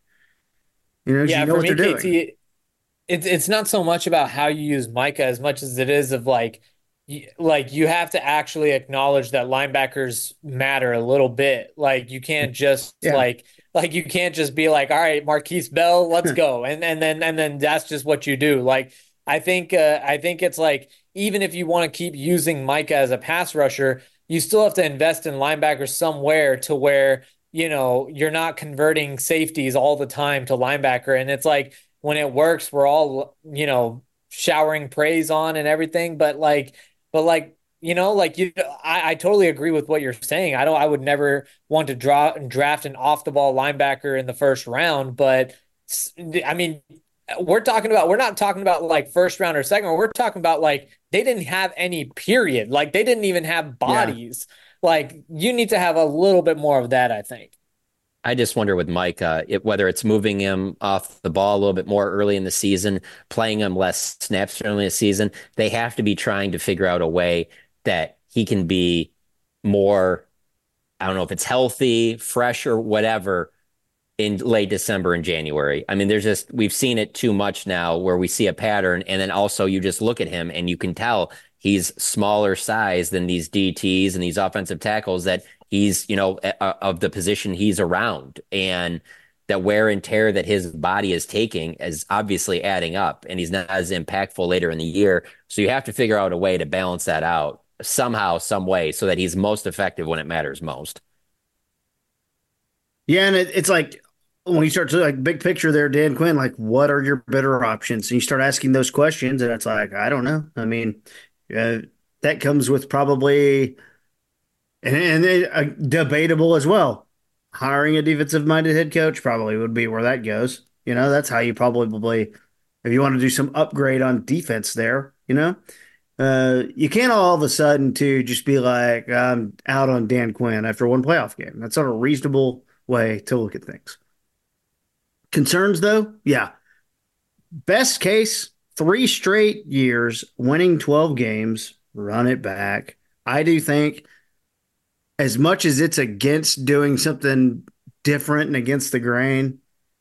You know, yeah, you know for what me, they're K doing. T, it's it's not so much about how you use Micah as much as it is of like, y- like you have to actually acknowledge that linebackers matter a little bit. Like you can't just Yeah. like like you can't just be like, all right, Marquise Bell, let's go, and and then and then that's just what you do. Like I think uh, I think it's like even if you want to keep using Micah as a pass rusher, you still have to invest in linebackers somewhere to where, you know, you're not converting safeties all the time to linebacker. And it's like when it works, we're all, you know, showering praise on and everything. But like, but like, you know, like you, I, I totally agree with what you're saying. I don't, I would never want to draw draft an off the ball linebacker in the first round. But I mean, we're talking about, we're not talking about like first round or second round. We're talking about like they didn't have any period. Like they didn't even have bodies. Yeah. Like you need to have a little bit more of that, I think. I just wonder with Mike, uh, it, whether it's moving him off the ball a little bit more early in the season, playing him less snaps early in the season, they have to be trying to figure out a way that he can be more, I don't know if it's healthy, fresh or whatever in late December and January. I mean, there's just, we've seen it too much now where we see a pattern and then also you just look at him and you can tell he's smaller size than these D Ts and these offensive tackles that he's, you know, of the position he's around, and that wear and tear that his body is taking is obviously adding up, and he's not as impactful later in the year. So you have to figure out a way to balance that out somehow, some way, so that he's most effective when it matters most. Yeah, and it, it's like when you start to like big picture there, Dan Quinn, like what are your better options? And you start asking those questions, and it's like, I don't know. I mean, uh, that comes with probably, and, and it, uh, debatable as well. Hiring a defensive minded head coach probably would be where that goes. You know, that's how you probably, if you want to do some upgrade on defense there, you know, uh, you can't all of a sudden to just be like, I'm out on Dan Quinn after one playoff game. That's not a reasonable way to look at things. Concerns though? Yeah. Best case, three straight years, winning twelve games, run it back. I do think as much as it's against doing something different and against the grain,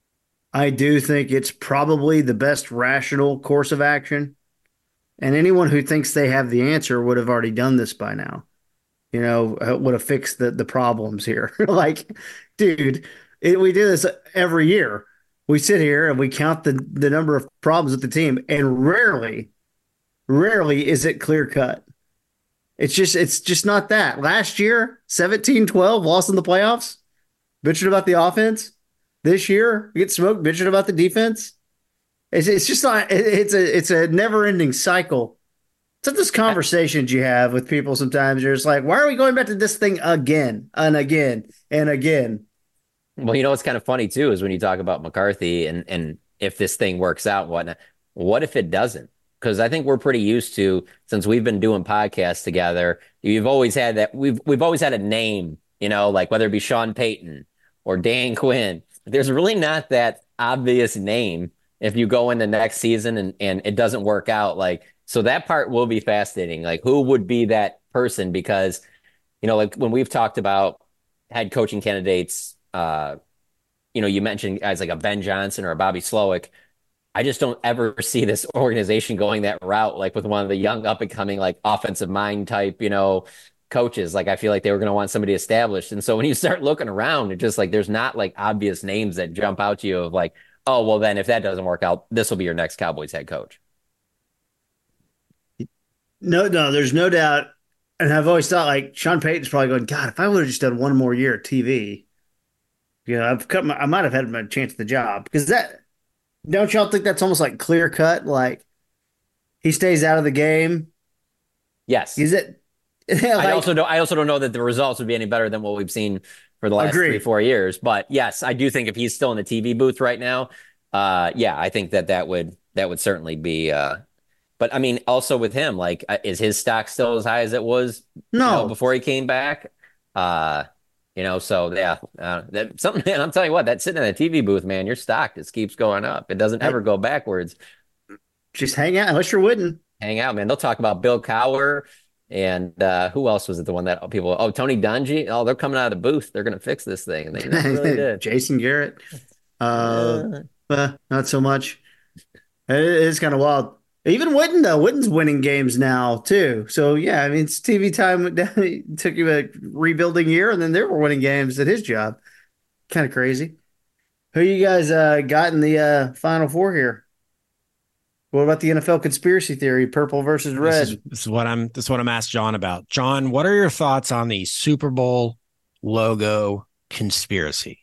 I do think it's probably the best rational course of action. And anyone who thinks they have the answer would have already done this by now. You know, uh, would have fixed the, the problems here. Like, dude, it, we do this every year. We sit here and we count the, the number of problems with the team, and rarely, rarely is it clear cut. It's just it's just not that. Last year, seventeen twelve, lost in the playoffs, bitching about the offense. This year, you get smoked, bitching about the defense. It's, it's just not, it's a it's a never-ending cycle. It's not this conversations you have with people sometimes. You're just like, why are we going back to this thing again and again and again? Well, you know what's kind of funny too is when you talk about McCarthy and and if this thing works out and whatnot, what if it doesn't? Because I think we're pretty used to, since we've been doing podcasts together, you've always had that we've we've always had a name, you know, like whether it be Sean Payton or Dan Quinn. There's really not that obvious name if you go into next season and, and it doesn't work out. Like, so that part will be fascinating. Like, who would be that person? Because, you know, like when we've talked about head coaching candidates, Uh, you know, you mentioned guys like a Ben Johnson or a Bobby Slowick. I just don't ever see this organization going that route, like with one of the young up and coming, like offensive mind type, you know, coaches. Like, I feel like they were going to want somebody established. And so when you start looking around, it's just like, there's not like obvious names that jump out to you of like, oh, well, then if that doesn't work out, this will be your next Cowboys head coach. No, no, there's no doubt. And I've always thought like Sean Payton's probably going, God, if I would have just done one more year at T V, you know, I've cut my, I might have had my chance at the job, because that, don't y'all think that's almost like clear cut? Like, he stays out of the game. Yes. Is it? Yeah, like, I also don't. I also don't know that the results would be any better than what we've seen for the last agreed. three, four years. But yes, I do think if he's still in the T V booth right now, uh, yeah, I think that that would that would certainly be. Uh, but I mean, also with him, like, is his stock still as high as it was? No, you know, before he came back. Uh, You know, so yeah, uh, that something. Man, I'm telling you what, that sitting in a T V booth, man, your stock just keeps going up. It doesn't ever go backwards. Just hang out, unless you're Wooden. Hang out, man. They'll talk about Bill Cowher and uh, who else was it? The one that people? Oh, Tony Dungy. Oh, they're coming out of the booth. They're going to fix this thing, and they never really did. Jason Garrett. Uh, uh, not so much. It is kind of wild. Even Wooden, though, Wooden's winning games now too. So yeah, I mean, it's T V time. It took you a rebuilding year, and then they were winning games at his job. Kind of crazy. Who you guys uh, got in the uh, Final Four here? What about the N F L conspiracy theory, purple versus red? This is, this is what I'm. This is what I'm asked John about. John, what are your thoughts on the Super Bowl logo conspiracy?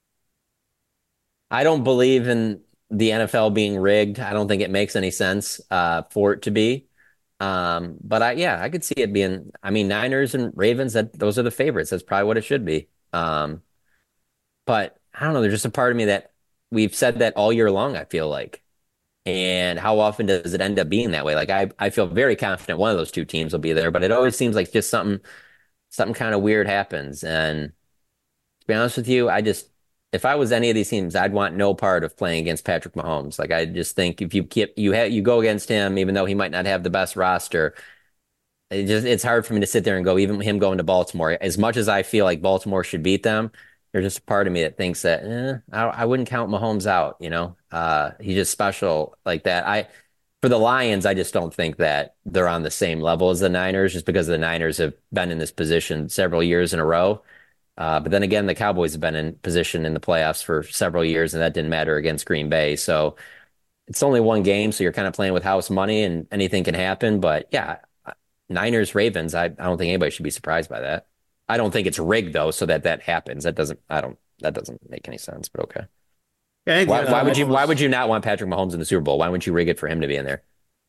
I don't believe in the N F L being rigged. I don't think it makes any sense uh, for it to be. Um, but I, yeah, I could see it being. I mean, Niners and Ravens. That those are the favorites. That's probably what it should be. Um, but I don't know. There's just a part of me that we've said that all year long. I feel like. And how often does it end up being that way? Like I, I feel very confident one of those two teams will be there, but it always seems like just something, something kind of weird happens. And to be honest with you, I just, if I was any of these teams, I'd want no part of playing against Patrick Mahomes. Like I just think if you keep, you have, you go against him, even though he might not have the best roster, it just, it's hard for me to sit there and go, even him going to Baltimore, as much as I feel like Baltimore should beat them. There's just a part of me that thinks that eh, I, I wouldn't count Mahomes out. You know, uh, he's just special like that. I, for the Lions, I just don't think that they're on the same level as the Niners, just because the Niners have been in this position several years in a row. Uh, but then again, the Cowboys have been in position in the playoffs for several years, and that didn't matter against Green Bay. So it's only one game, so you're kind of playing with house money, and anything can happen. But yeah, Niners, Ravens, I, I don't think anybody should be surprised by that. I don't think it's rigged though, so that that happens. That doesn't. I don't. That doesn't make any sense. But okay. Yeah, why, uh, why would you? Why would you not want Patrick Mahomes in the Super Bowl? Why wouldn't you rig it for him to be in there?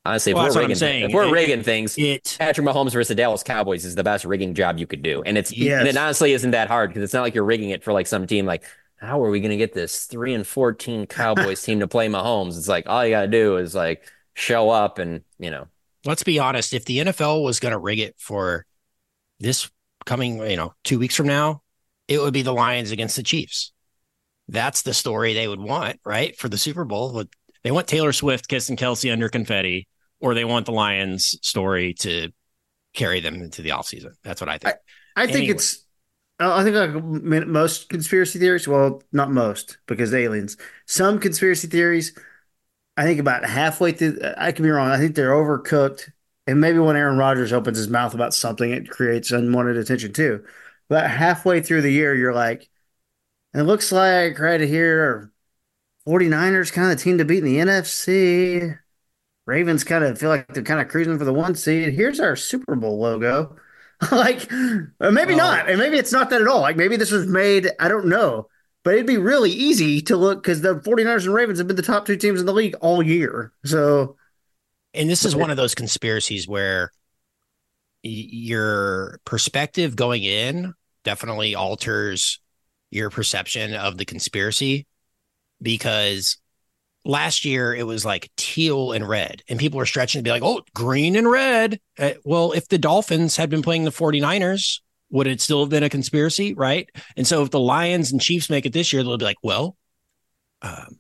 Honestly, if Well, we're that's what I'm rigging, saying. if we're It- rigging things, it- Patrick Mahomes versus the Dallas Cowboys is the best rigging job you could do, and it's Yes. and it honestly isn't that hard because it's not like you're rigging it for like some team. Like, how are we going to get this three and fourteen Cowboys team to play Mahomes? It's like all you got to do is like show up and you know. Let's be honest. If the N F L was going to rig it for this coming, you know, two weeks from now, it would be the Lions against the Chiefs. That's the story they would want, right? For the Super Bowl. They want Taylor Swift kissing Kelsey under confetti, or they want the Lions story to carry them into the offseason. That's what I think. I, I think Anyway. it's, I think like most conspiracy theories, well, not most because aliens, some conspiracy theories, I think about halfway through, I could be wrong. I think they're overcooked. And maybe when Aaron Rodgers opens his mouth about something, it creates unwanted attention too. But halfway through the year, you're like, it looks like right here, 49ers kind of the team to beat in the N F C. Ravens kind of feel like they're kind of cruising for the one seed. Here's our Super Bowl logo. Like, uh, maybe Well- not. And maybe it's not that at all. Like, maybe this was made, I don't know. But it'd be really easy to look because the 49ers and Ravens have been the top two teams in the league all year. So, And this is one of those conspiracies where y- your perspective going in definitely alters your perception of the conspiracy, because last year it was like teal and red and people were stretching to be like, oh, green and red. Uh, well, if the Dolphins had been playing the 49ers, would it still have been a conspiracy? Right. And so if the Lions and Chiefs make it this year, they'll be like, well, um,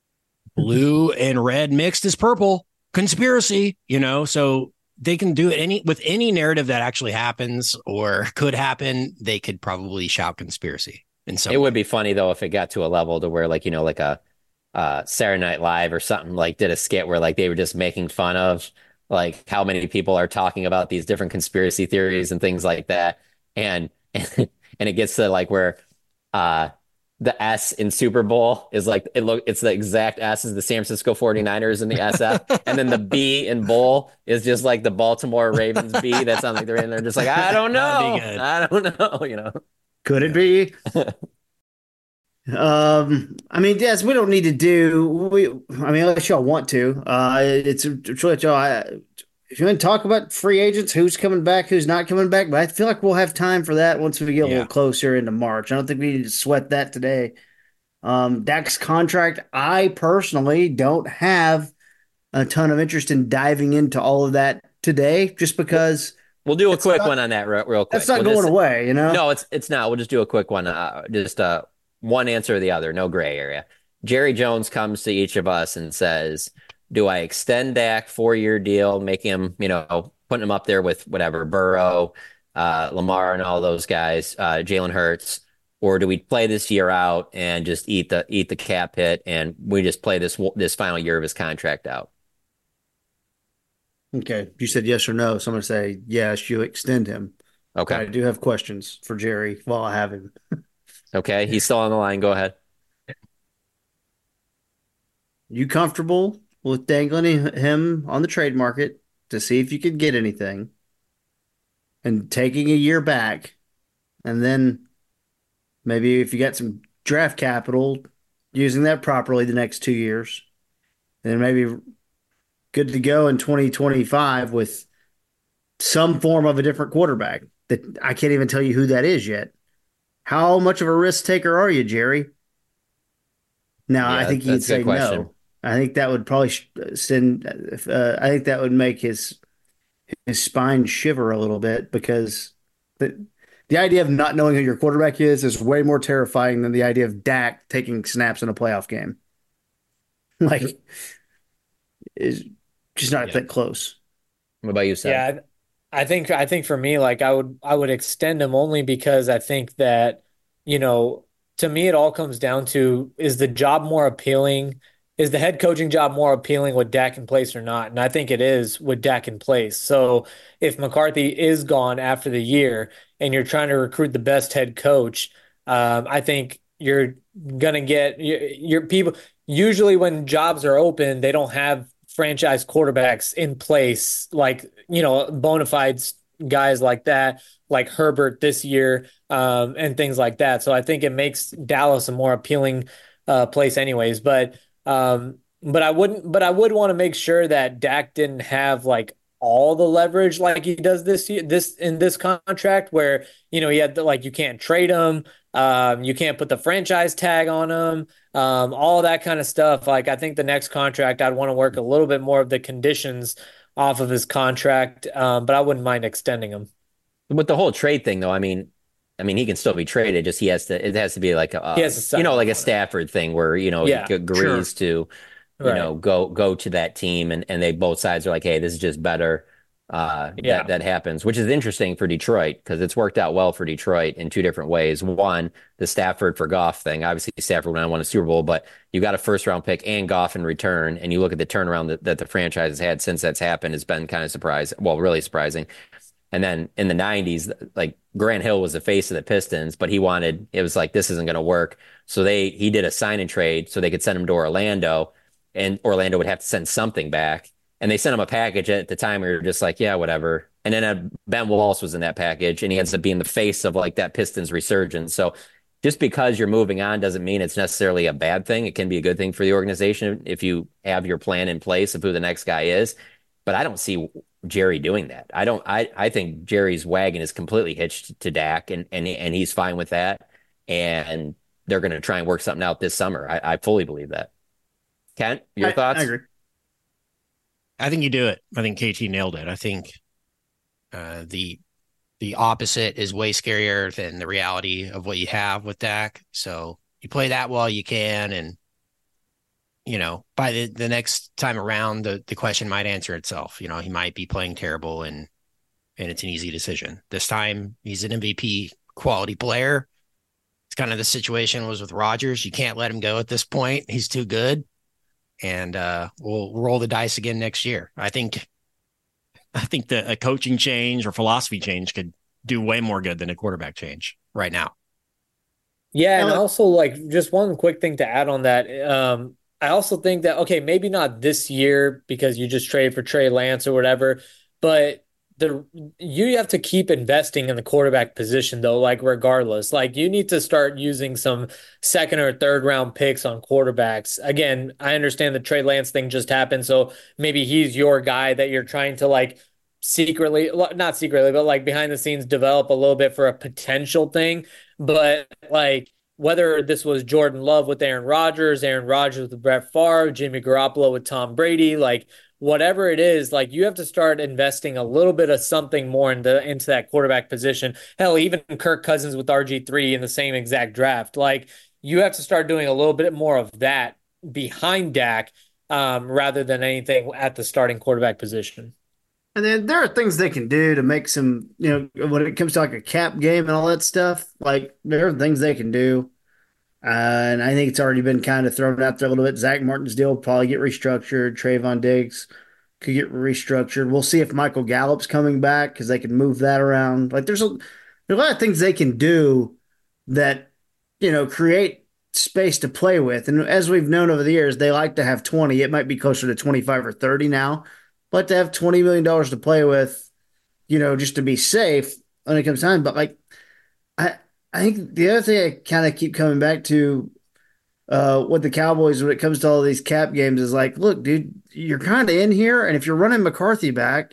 blue and red mixed is purple. Conspiracy, you know, so they can do it any with any narrative that actually happens or could happen. They could probably shout conspiracy. And so It would be funny though if it got to a level to where like you know like a uh, Saturday Night Live or something like did a skit where like they were just making fun of like how many people are talking about these different conspiracy theories and things like that, and and it gets to like where uh the S in Super Bowl is like it look it's the exact S as the San Francisco 49ers in the S F, and then the B in bowl is just like the Baltimore Ravens B. That's on like they're in there just like I don't know, That'd be good. I don't know, you know. could it be? Um, I mean, yes, we don't need to do. We, I mean, unless y'all want to. Uh, it's it's really y'all. I, if you want to talk about free agents, who's coming back, who's not coming back, but I feel like we'll have time for that once we get a Yeah. little closer into March. I don't think we need to sweat that today. Um, Dak's contract, I personally don't have a ton of interest in diving into all of that today, just because We'll do a It's quick not- one on that real, real quick. that's not We'll going just- away. You know, No, it's it's not. We'll just do a quick one. Uh, just uh, one answer or the other, no gray area. Jerry Jones comes to each of us and says, "Do I extend Dak four-year deal, make him, you know, putting him up there with whatever Burrow, uh, Lamar, and all those guys, uh, Jalen Hurts, or do we play this year out and just eat the eat the cap hit and we just play this this final year of his contract out?" okay. You said yes or no. So I'm going to say yes. You extend him. Okay, I do have questions for Jerry while I have him. okay, he's still on the line. Go ahead. You comfortable with dangling him on the trade market to see if you could get anything and taking a year back, and then maybe if you got some draft capital, using that properly the next two years, and then maybe good to go in twenty twenty-five with some form of a different quarterback that I can't even tell you who that is yet. How much of a risk taker are you, Jerry? Now, I Yeah, think he'd that's a say good question. no. I think that would probably sh- send. Uh, I think that would make his his spine shiver a little bit because the the idea of not knowing who your quarterback is is way more terrifying than the idea of Dak taking snaps in a playoff game. Like, is just not Yeah. that close. What about you, Sam? Yeah, I I think I think for me, like I would I would extend him only because I think that, you know, to me it all comes down to, is the job more appealing? Is the head coaching job more appealing with Dak in place or not? And I think it is with Dak in place. So if McCarthy is gone after the year and you're trying to recruit the best head coach, um, I think you're gonna get your, your people. Usually when jobs are open, they don't have franchise quarterbacks in place, like, you know, bona fide guys like that, like Herbert this year, um, and things like that. So I think it makes Dallas a more appealing uh, place anyways. But um, but I wouldn't. But I would want to make sure that Dak didn't have like all the leverage like he does this year, this in this contract, where you know he had the, like you can't trade him, um, you can't put the franchise tag on him, um, all that kind of stuff. Like I think the next contract, I'd want to work a little bit more of the conditions off of his contract, um, but I wouldn't mind extending him. With the whole trade thing, though, I mean, I mean, he can still be traded. Just he has to. It has to be like a, He has to sign you know, off like a on it. Stafford thing where you know Yeah, he agrees to, you Right. know, go go to that team, and and they both sides are like, hey, this is just better. Uh, Yeah. that that happens, which is interesting for Detroit because it's worked out well for Detroit in two different ways. One, the Stafford for Goff thing. Obviously, Stafford went on and won a Super Bowl, but you got a first round pick and Goff in return, and you look at the turnaround that, that the franchise has had since that's happened. It's been kind of surprising. Well, really surprising. And then in the nineties, like Grant Hill was the face of the Pistons, but he wanted, it was like, this isn't going to work. So they, he did a sign and trade so they could send him to Orlando, and Orlando would have to send something back. And they sent him a package at the time. We were just like, yeah, whatever. And then uh, Ben Wallace was in that package, and he ends up being the face of like that Pistons resurgence. So just because you're moving on doesn't mean it's necessarily a bad thing. It can be a good thing for the organization if you have your plan in place of who the next guy is. But I don't see Jerry doing that. I don't. I, I think Jerry's wagon is completely hitched to Dak, and and and he's fine with that. And they're going to try and work something out this summer. I, I fully believe that. Kent, your I, thoughts? I agree. I think you do it. I think K T nailed it. I think uh, the the opposite is way scarier than the reality of what you have with Dak. So you play that while you can, and you know, by the, the next time around, the, the question might answer itself. You know, he might be playing terrible, and and it's an easy decision. This time, he's an M V P quality player. It's kind of the situation was with Rodgers. You can't let him go at this point. He's too good. And uh, we'll roll the dice again next year. I think I think that a coaching change or philosophy change could do way more good than a quarterback change right now. Yeah, and Uh, also like just one quick thing to add on that. Um, I also think that okay, maybe not this year because you just traded for Trey Lance or whatever, but the you have to keep investing in the quarterback position though, like regardless. Like you need to start using some second or third round picks on quarterbacks. Again, I understand the Trey Lance thing just happened, so maybe he's your guy that you're trying to like secretly, not secretly, but like behind the scenes develop a little bit for a potential thing. But like whether this was Jordan Love with Aaron Rodgers, Aaron Rodgers with Brett Favre, Jimmy Garoppolo with Tom Brady, like whatever it is, like you have to start investing a little bit of something more into into that quarterback position. Hell, even Kirk Cousins with R G three in the same exact draft. Like you have to start doing a little bit more of that behind Dak um, rather than anything at the starting quarterback position. And then there are things they can do to make some, you know, when it comes to like a cap game and all that stuff, like there are things they can do. Uh, and I think it's already been kind of thrown out there a little bit. Zach Martin's deal will probably get restructured. Trayvon Diggs could get restructured. We'll see if Michael Gallup's coming back because they can move that around. Like there's a, there's a lot of things they can do that, you know, create space to play with. And as we've known over the years, they like to have twenty. It might be closer to twenty-five or thirty now. Like to have twenty million dollars to play with, you know, just to be safe when it comes time. But like, I, I think the other thing I kind of keep coming back to uh, with the Cowboys when it comes to all these cap games is like, look, dude, you're kind of in here. And if you're running McCarthy back,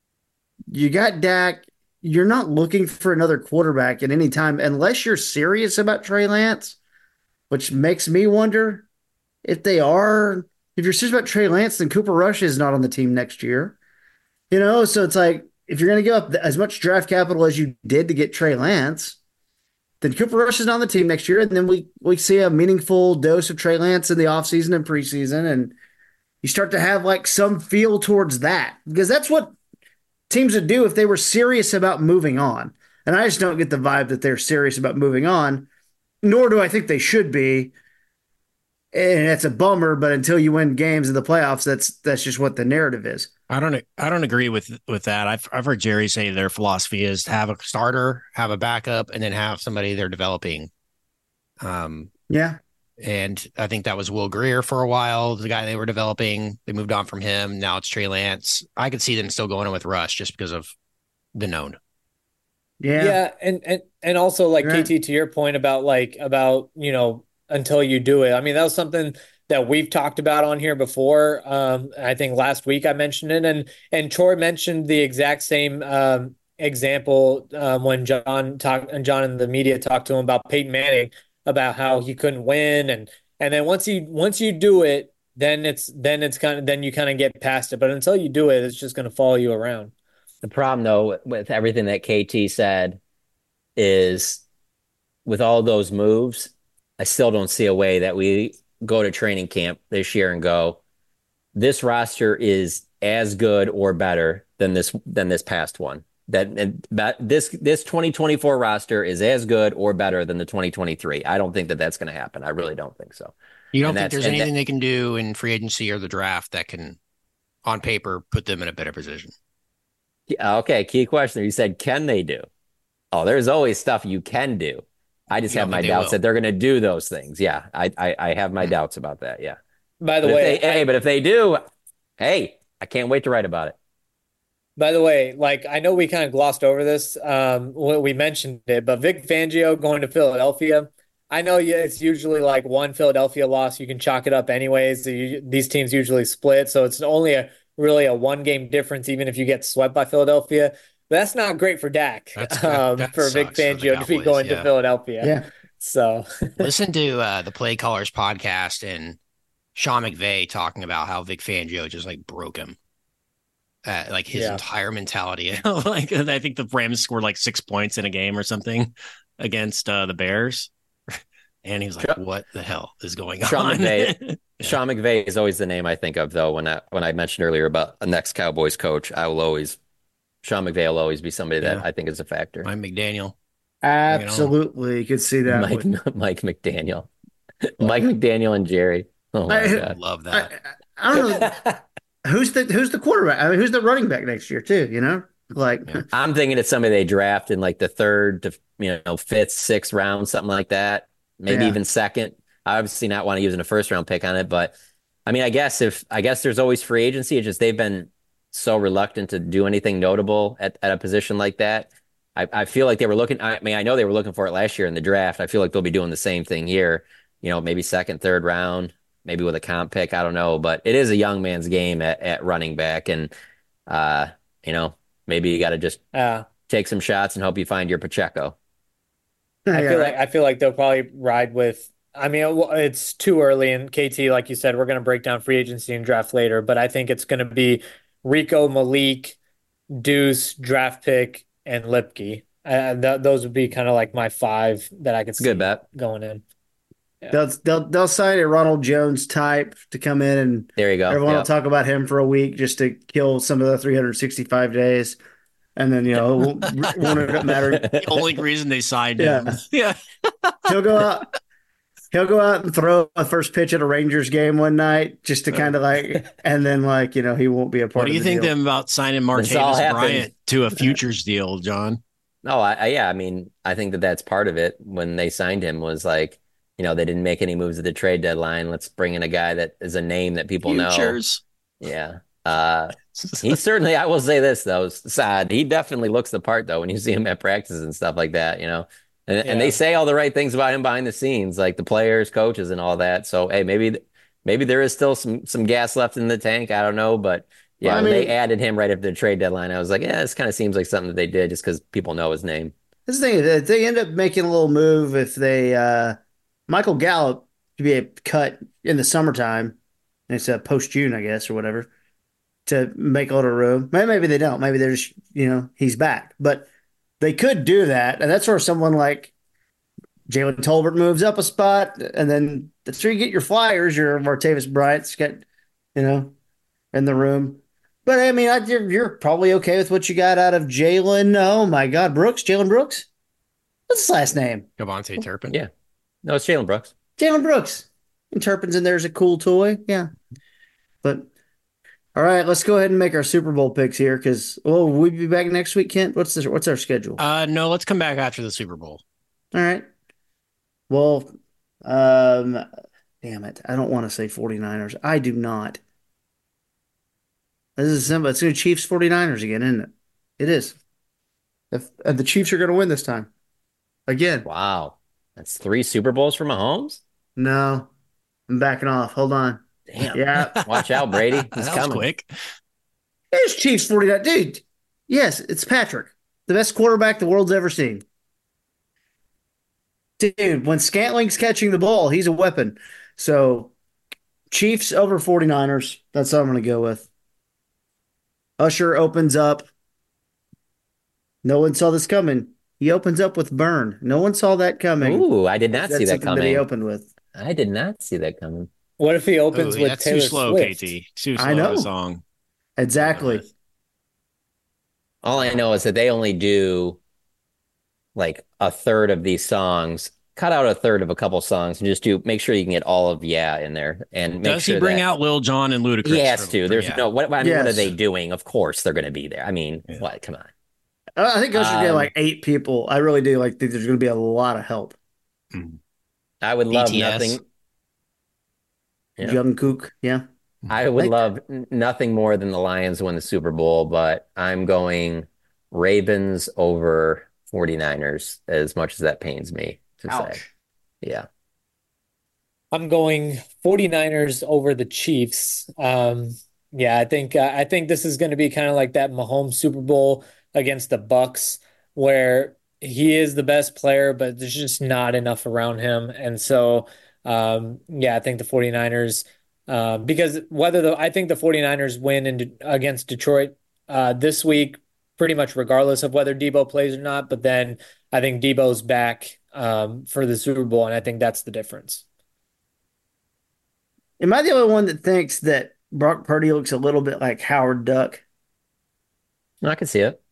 you got Dak. You're not looking for another quarterback at any time unless you're serious about Trey Lance, which makes me wonder if they are. If you're serious about Trey Lance, then Cooper Rush is not on the team next year. You know, so it's like if you're going to give up as much draft capital as you did to get Trey Lance, then Cooper Rush is not on the team next year. And then we, we see a meaningful dose of Trey Lance in the offseason and preseason. And you start to have like some feel towards that because that's what teams would do if they were serious about moving on. And I just don't get the vibe that they're serious about moving on, nor do I think they should be. And that's a bummer, but until you win games in the playoffs, that's that's just what the narrative is. I don't I don't agree with with that. I've I've heard Jerry say their philosophy is to have a starter, have a backup, and then have somebody they're developing. Um, yeah, and I think that was Will Greer for a while, the guy they were developing. They moved on from him. Now it's Trey Lance. I could see them still going in with Rush just because of the known. Yeah, yeah, and and and also like You're K T right. to your point about like about you know until you do it. I mean that was something that we've talked about on here before. Um, I think last week I mentioned it, and and Troy mentioned the exact same um, example um, when John talked and John and the media talked to him about Peyton Manning, about how he couldn't win, and and then once you once you do it, then it's then it's kind of then you kind of get past it. But until you do it, it's just going to follow you around. The problem, though, with everything that K T said is with all those moves, I still don't see a way that we go to training camp this year and go, this roster is as good or better than this than this past one. That and that this this twenty twenty-four roster is as good or better than the twenty twenty-three. I don't think that that's going to happen. I really don't think so. You don't And think that's- there's and anything that- they can do in free agency or the draft that can, on paper, put them in a better position? Yeah, okay, key question. You said, can they do? Oh, there's always stuff you can do. I just You have don't my think they doubts will? that they're going to do those things. Yeah, I, I, I have my Hmm. doubts about that. Yeah. By the But if way, they, hey, but if they do, hey, I can't wait to write about it. By the way, like I know we kind of glossed over this um when we mentioned it, but Vic Fangio going to Philadelphia. I know you- it's usually like one Philadelphia loss. You can chalk it up anyways. You- These teams usually split, so it's only a really a one game difference, even if you get swept by Philadelphia. But that's not great for Dak, That's- that- um, that for Vic sucks for the Fangio to be Cowboys, going yeah. to Philadelphia. Yeah. So Listen to uh, the Play Callers podcast and Sean McVay talking about how Vic Fangio just like broke him. Uh, like his Yeah. entire mentality. Like I think the Rams scored like six points in a game or something against uh, the Bears. And he was like, Sean- what the hell is going Sean on? McVay- Sean McVay is always the name I think of, though. When I when I mentioned earlier about a next Cowboys coach, I will always Sean McVay will always be somebody that Yeah. I think is a factor. Mike McDaniel. Absolutely. You could see that. Mike with- Mike McDaniel, Mike McDaniel and Jerry. Oh my I- god! Love I, that. I I don't know who's the who's the quarterback. I mean, who's the running back next year too? You know, like Yeah. I'm thinking it's somebody they draft in like the third to you know fifth, sixth round, something like that. Maybe Yeah. even second. I obviously not want to use a first round pick on it, but I mean, I guess if I guess there's always free agency. It's just they've been so reluctant to do anything notable at, at a position like that. I, I feel like they were looking. I mean, I know they were looking for it last year in the draft. I feel like they'll be doing the same thing here. You know, maybe second, third round, maybe with a comp pick. I don't know, but it is a young man's game at, at running back, and uh, you know, maybe you got to just uh, take some shots and hope you find your Pacheco. I Yeah, feel right. like I feel like they'll probably ride with. I mean, it- it's too early, and K T, like you said, we're going to break down free agency and draft later. But I think it's going to be Rico, Malik, Deuce, draft pick, and Lipke. Uh, th- those would be kind of like my five that I could It's a see good bet. going in. they'll they'll they'll sign a Ronald Jones type to come in, and There you go. everyone will Yep. talk about him for a week just to kill some of the three hundred sixty-five days, and then you know it won't, won't end up mattering. The only reason they signed Yeah. him. Yeah. He'll go out. He'll go out and throw a first pitch at a Rangers game one night just to kind of like, and then like you know he won't be a part. What do of you the think deal. then about signing This all Martavis happened. Bryant to a futures deal, John? No, I, I yeah, I mean, I think that that's part of it. When they signed him, was like, you know, they didn't make any moves at the trade deadline. Let's bring in a guy that is a name that people Futures. know. Yeah. Uh, he certainly, I will say this though, Saad, he definitely looks the part though when you see him at practices and stuff like that, you know. And, and Yeah. they say all the right things about him behind the scenes, like the players, coaches, and all that. So hey, maybe maybe there is still some some gas left in the tank. I don't know, but yeah, Well, I when mean- they added him right after the trade deadline, I was like, yeah, this kind of seems like something that they did just because people know his name. This thing, if they end up making a little move, if they uh Michael Gallup to be a cut in the summertime, and it's a post June, I guess, or whatever, to make a little room. Maybe, maybe they don't. Maybe they're just you know he's back, but they could do that, and that's where someone like Jalen Tolbert moves up a spot, and then that's where you get your flyers. Your Martavis Bryant's got you know in the room. But I mean, I, you're, you're probably okay with what you got out of Jalen. Oh my God, Brooks, Jalen Brooks. What's his last name? Devontae Turpin. Yeah. No, it's Jalen Brooks. Jalen Brooks. And Turpin's in there as a cool toy. Yeah. But all right, let's go ahead and make our Super Bowl picks here because oh, will we be back next week, Kent? What's this, what's our schedule? Uh, no, let's come back after the Super Bowl. All right. Well, um, damn it. I don't want to say 49ers. I do not. This is simple. It's going to Chiefs 49ers again, isn't it? It is. If, and the Chiefs are going to win this time. Again. Wow. That's three Super Bowls for Mahomes? No. I'm backing off. Hold on. Damn. Yeah. Watch out, Brady. He's that was coming. quick. It's Chiefs forty-nine. Dude, yes, it's Patrick, the best quarterback the world's ever seen. Dude, when Scantling's catching the ball, he's a weapon. So, Chiefs over forty-niners. That's what I'm going to go with. Usher opens up. No one saw this coming. He opens up with Burn. No one saw that coming. Ooh, I did not That's see that something coming. That he opened with. I did not see that coming. What if he opens Ooh, with that's Taylor too slow, Swift? K T. Too slow I know. of a song. Exactly. All I know is that they only do like a third of these songs. Cut out a third of a couple songs and just do make sure you can get all of Yeah in there. And make Does sure he bring that, out Lil Jon and Ludacris? He has for- to. for There's Yeah? no what. I mean, what are Yes. they doing? Of course they're going to be there. I mean, Yeah. what? Come on. Uh, I think Usher should get Um, like eight people. I really do. Like, think there's going to be a lot of help. I would love B T S. nothing. Yeah. Young Kook. Yeah. I would Like- love n- nothing more than the Lions win the Super Bowl, but I'm going Ravens over forty-niners as much as that pains me to say. Ouch. Yeah. I'm going forty-niners over the Chiefs. Um, yeah, I think uh, I think this is going to be kind of like that Mahomes Super Bowl against the Bucks, where he is the best player, but there's just not enough around him. And so, um, yeah, I think the forty-niners, uh, because whether the I think the forty-niners win in, against Detroit uh, this week, pretty much regardless of whether Debo plays or not. But then I think Debo's back um, for the Super Bowl, and I think that's the difference. Am I the only one that thinks that Brock Purdy looks a little bit like Howard Duck? I can see it.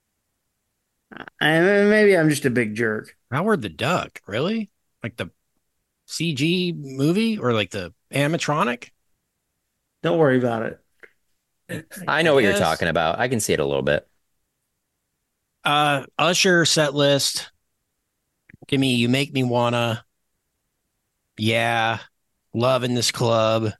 I mean, maybe I'm just a big jerk. Howard the Duck, really? Like the C G movie or like the animatronic? Don't worry about it. I know what you're guess. talking about. I can see it a little bit. Uh, Usher set list. Give me You Make Me Wanna. Yeah. Love in This Club.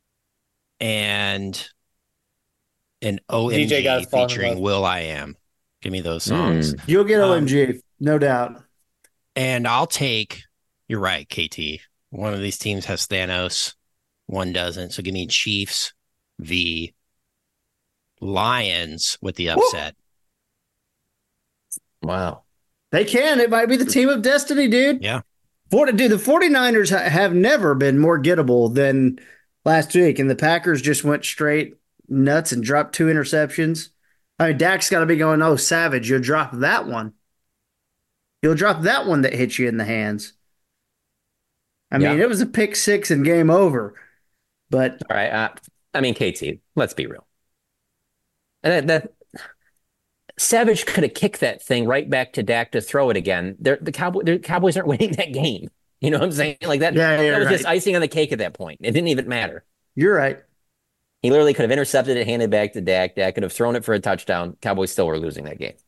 And an D J Got O M G Us Falling in featuring Love. Will I Am. Give me those songs. Mm. You'll get Um, O M G, no doubt. And I'll take, you're right, K T. One of these teams has Thanos, one doesn't. So give me Chiefs v. Lions with the upset. Wow. They can. It might be the team of destiny, dude. Yeah. For, dude, the forty-niners ha- have never been more gettable than last week, and the Packers just went straight nuts and dropped two interceptions. I mean, Dak's got to be going, oh, Savage, you'll drop that one. You'll drop that one that hits you in the hands. I mean, Yeah. it was a pick six and game over. But All right. Uh, I mean, K T, let's be real. And that, that Savage could have kicked that thing right back to Dak to throw it again. They're, the Cowboy, the Cowboys aren't winning that game. You know what I'm saying? Like that, Yeah, yeah, that was right. just icing on the cake at that point. It didn't even matter. you're right. He literally could have intercepted it, handed back to Dak. Dak could have thrown it for a touchdown. Cowboys still were losing that game.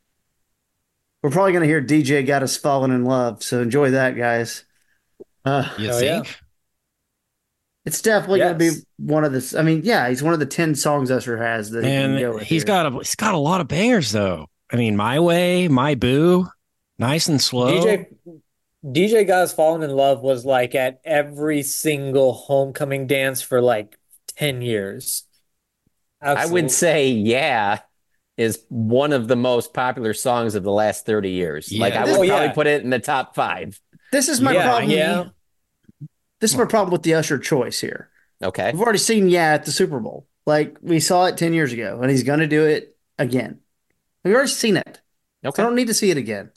We're probably going to hear D J Got Us Falling in Love, so enjoy that, guys. Uh, You Oh, yeah. think? it's definitely going to Yes. be one of the. I mean, yeah, he's one of the ten songs Usher has that he can go And with he's here. got a he's got a lot of bangers though. I mean, My Way, My Boo, Nice and Slow. D J D J Guys Falling in Love was like at every single homecoming dance for like ten years. I Absolutely. would say, yeah, is one of the most popular songs of the last thirty years. Like, Yeah. I would Oh, probably yeah. put it in the top five. This is my Yeah, problem. yeah. This is my problem with the Usher choice here. Okay. We've already seen Yeah at the Super Bowl. Like we saw it ten years ago, and he's going to do it again. We've already seen it. So Okay. I don't need to see it again.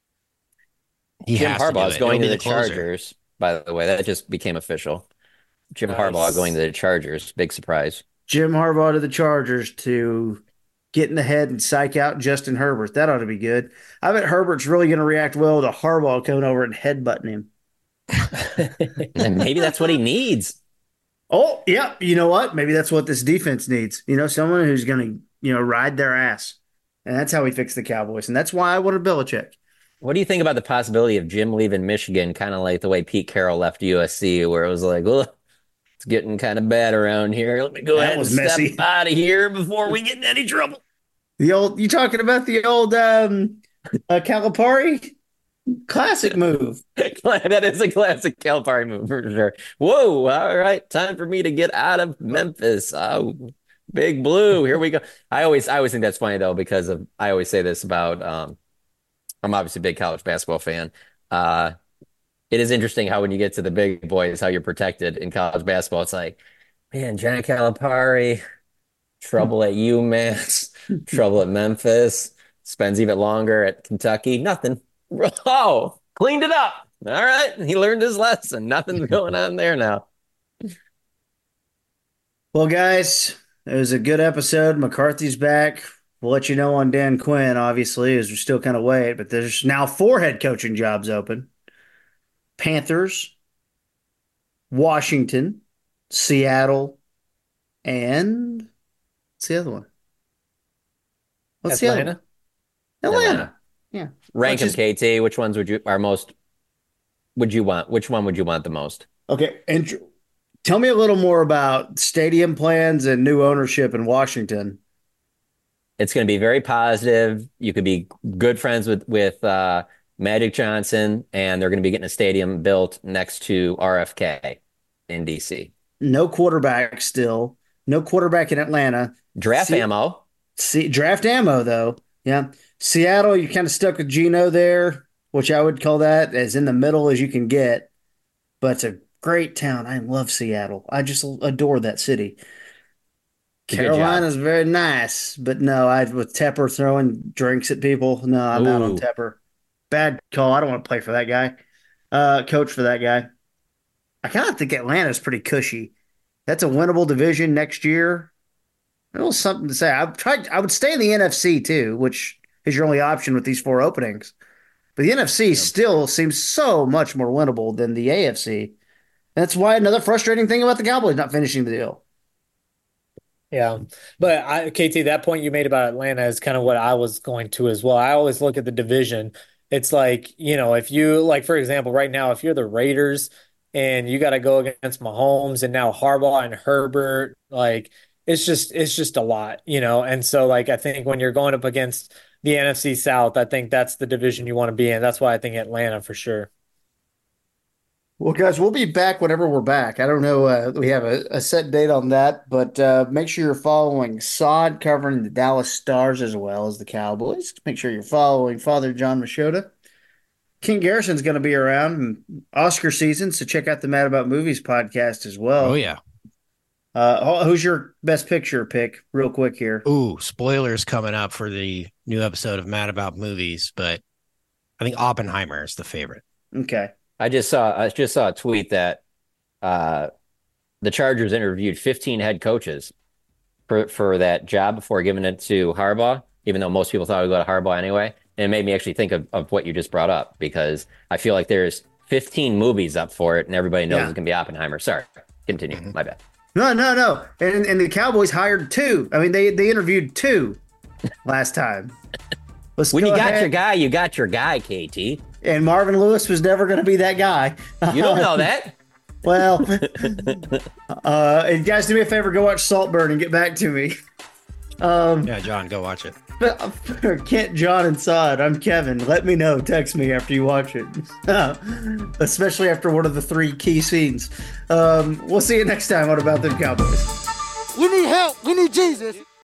He Jim has to do Harbaugh is it. going He'll to be the closer. Chargers, by the way. That just became official. Jim Nice. Harbaugh going to the Chargers. Big surprise. Jim Harbaugh to the Chargers to get in the head and psych out Justin Herbert. That ought to be good. I bet Herbert's really going to react well to Harbaugh coming over and headbutting him. And maybe that's what he needs. Oh, yeah. You know what? Maybe that's what this defense needs. You know, someone who's going to, you know, ride their ass. And that's how we fix the Cowboys. And that's why I wanted Belichick. What do you think about the possibility of Jim leaving Michigan, kind of like the way Pete Carroll left U S C, where it was like, oh, it's getting kind of bad around here. Let me go That ahead and was step messy. out of here before we get in any trouble. The old, you talking about the old um, uh, Calipari? Classic move. that is a classic Calipari move for sure. Whoa! All right, time for me to get out of Memphis. Oh, Big Blue, here we go. I always, I always think that's funny though because of I always say this about. Um, I'm obviously a big college basketball fan. Uh, it is interesting how when you get to the big boys, how you're protected in college basketball. It's like, man, John Calipari, trouble at UMass, trouble at Memphis, spends even longer at Kentucky. Nothing. Oh, cleaned it up. All right. He learned his lesson. Nothing's going on there now. Well, guys, it was a good episode. McCarthy's back. We'll let you know on Dan Quinn, obviously, as we're still kind of wait, but there's now four head coaching jobs open. Panthers, Washington, Seattle, and what's the other one? What's Atlanta? the other one? Atlanta. Atlanta. Yeah. Rank them, Just, K T. Which ones would you are most would you want? Which one would you want the most? okay. And tr- tell me a little more about stadium plans and new ownership in Washington. It's going to be very positive. You could be good friends with with uh, Magic Johnson, and they're going to be getting a stadium built next to R F K in D C. No quarterback still. No quarterback in Atlanta. Draft See- ammo. See, draft ammo, though. Yeah. Seattle, you're kind of stuck with Geno there, which I would call that as in the middle as you can get. But it's a great town. I love Seattle. I just adore that city. Good job. Carolina's very nice, but no, I with Tepper throwing drinks at people. No, I'm out on Ooh. Tepper. Bad call. I don't want to play for that guy. Uh, coach for that guy. I kind of think Atlanta's pretty cushy. That's a winnable division next year. A little something to say. I tried. I would stay in the N F C too, which is your only option with these four openings. But the N F C still seems so much more winnable than the A F C. That's why another frustrating thing about the Cowboys not finishing the deal. Yeah. But I, K T, that point you made about Atlanta is kind of what I was going to as well. I always look at the division. It's like, you know, if you, like, for example, right now, if you're the Raiders and you got to go against Mahomes and now Harbaugh and Herbert, like, it's just, it's just a lot, you know? And so, like, I think when you're going up against the N F C South, I think that's the division you want to be in. That's why I think Atlanta for sure. Well, guys, we'll be back whenever we're back. I don't know. Uh, we have a, a set date on that, but uh, make sure you're following S O D covering the Dallas Stars as well as the Cowboys. Make sure you're following Father John Machota. King Garrison's going to be around in Oscar season, so check out the Mad About Movies podcast as well. Oh, yeah. Uh, who's your best picture pick, real quick here? Ooh, spoilers coming up for the new episode of Mad About Movies, but I think Oppenheimer is the favorite. Okay. I just saw I just saw a tweet that uh, the Chargers interviewed fifteen head coaches for for that job before giving it to Harbaugh, even though most people thought it would go to Harbaugh anyway. And it made me actually think of, of what you just brought up, because I feel like there's fifteen movies up for it and everybody knows Yeah. it's going to be Oppenheimer. Sorry. Continue. Mm-hmm. My bad. No, no, no. And and the Cowboys hired two. I mean, they they interviewed two last time. Let's When go you got ahead. your guy, you got your guy, K T. And Marvin Lewis was never going to be that guy. You don't know that. Well, uh, and guys, do me a favor, go watch Saltburn and get back to me. Um, Yeah, John, go watch it. but for Kent, John, and Sod, I'm Kevin. Let me know. Text me after you watch it, especially after one of the three key scenes. Um, we'll see you next time on About Them Cowboys. We need help. We need Jesus.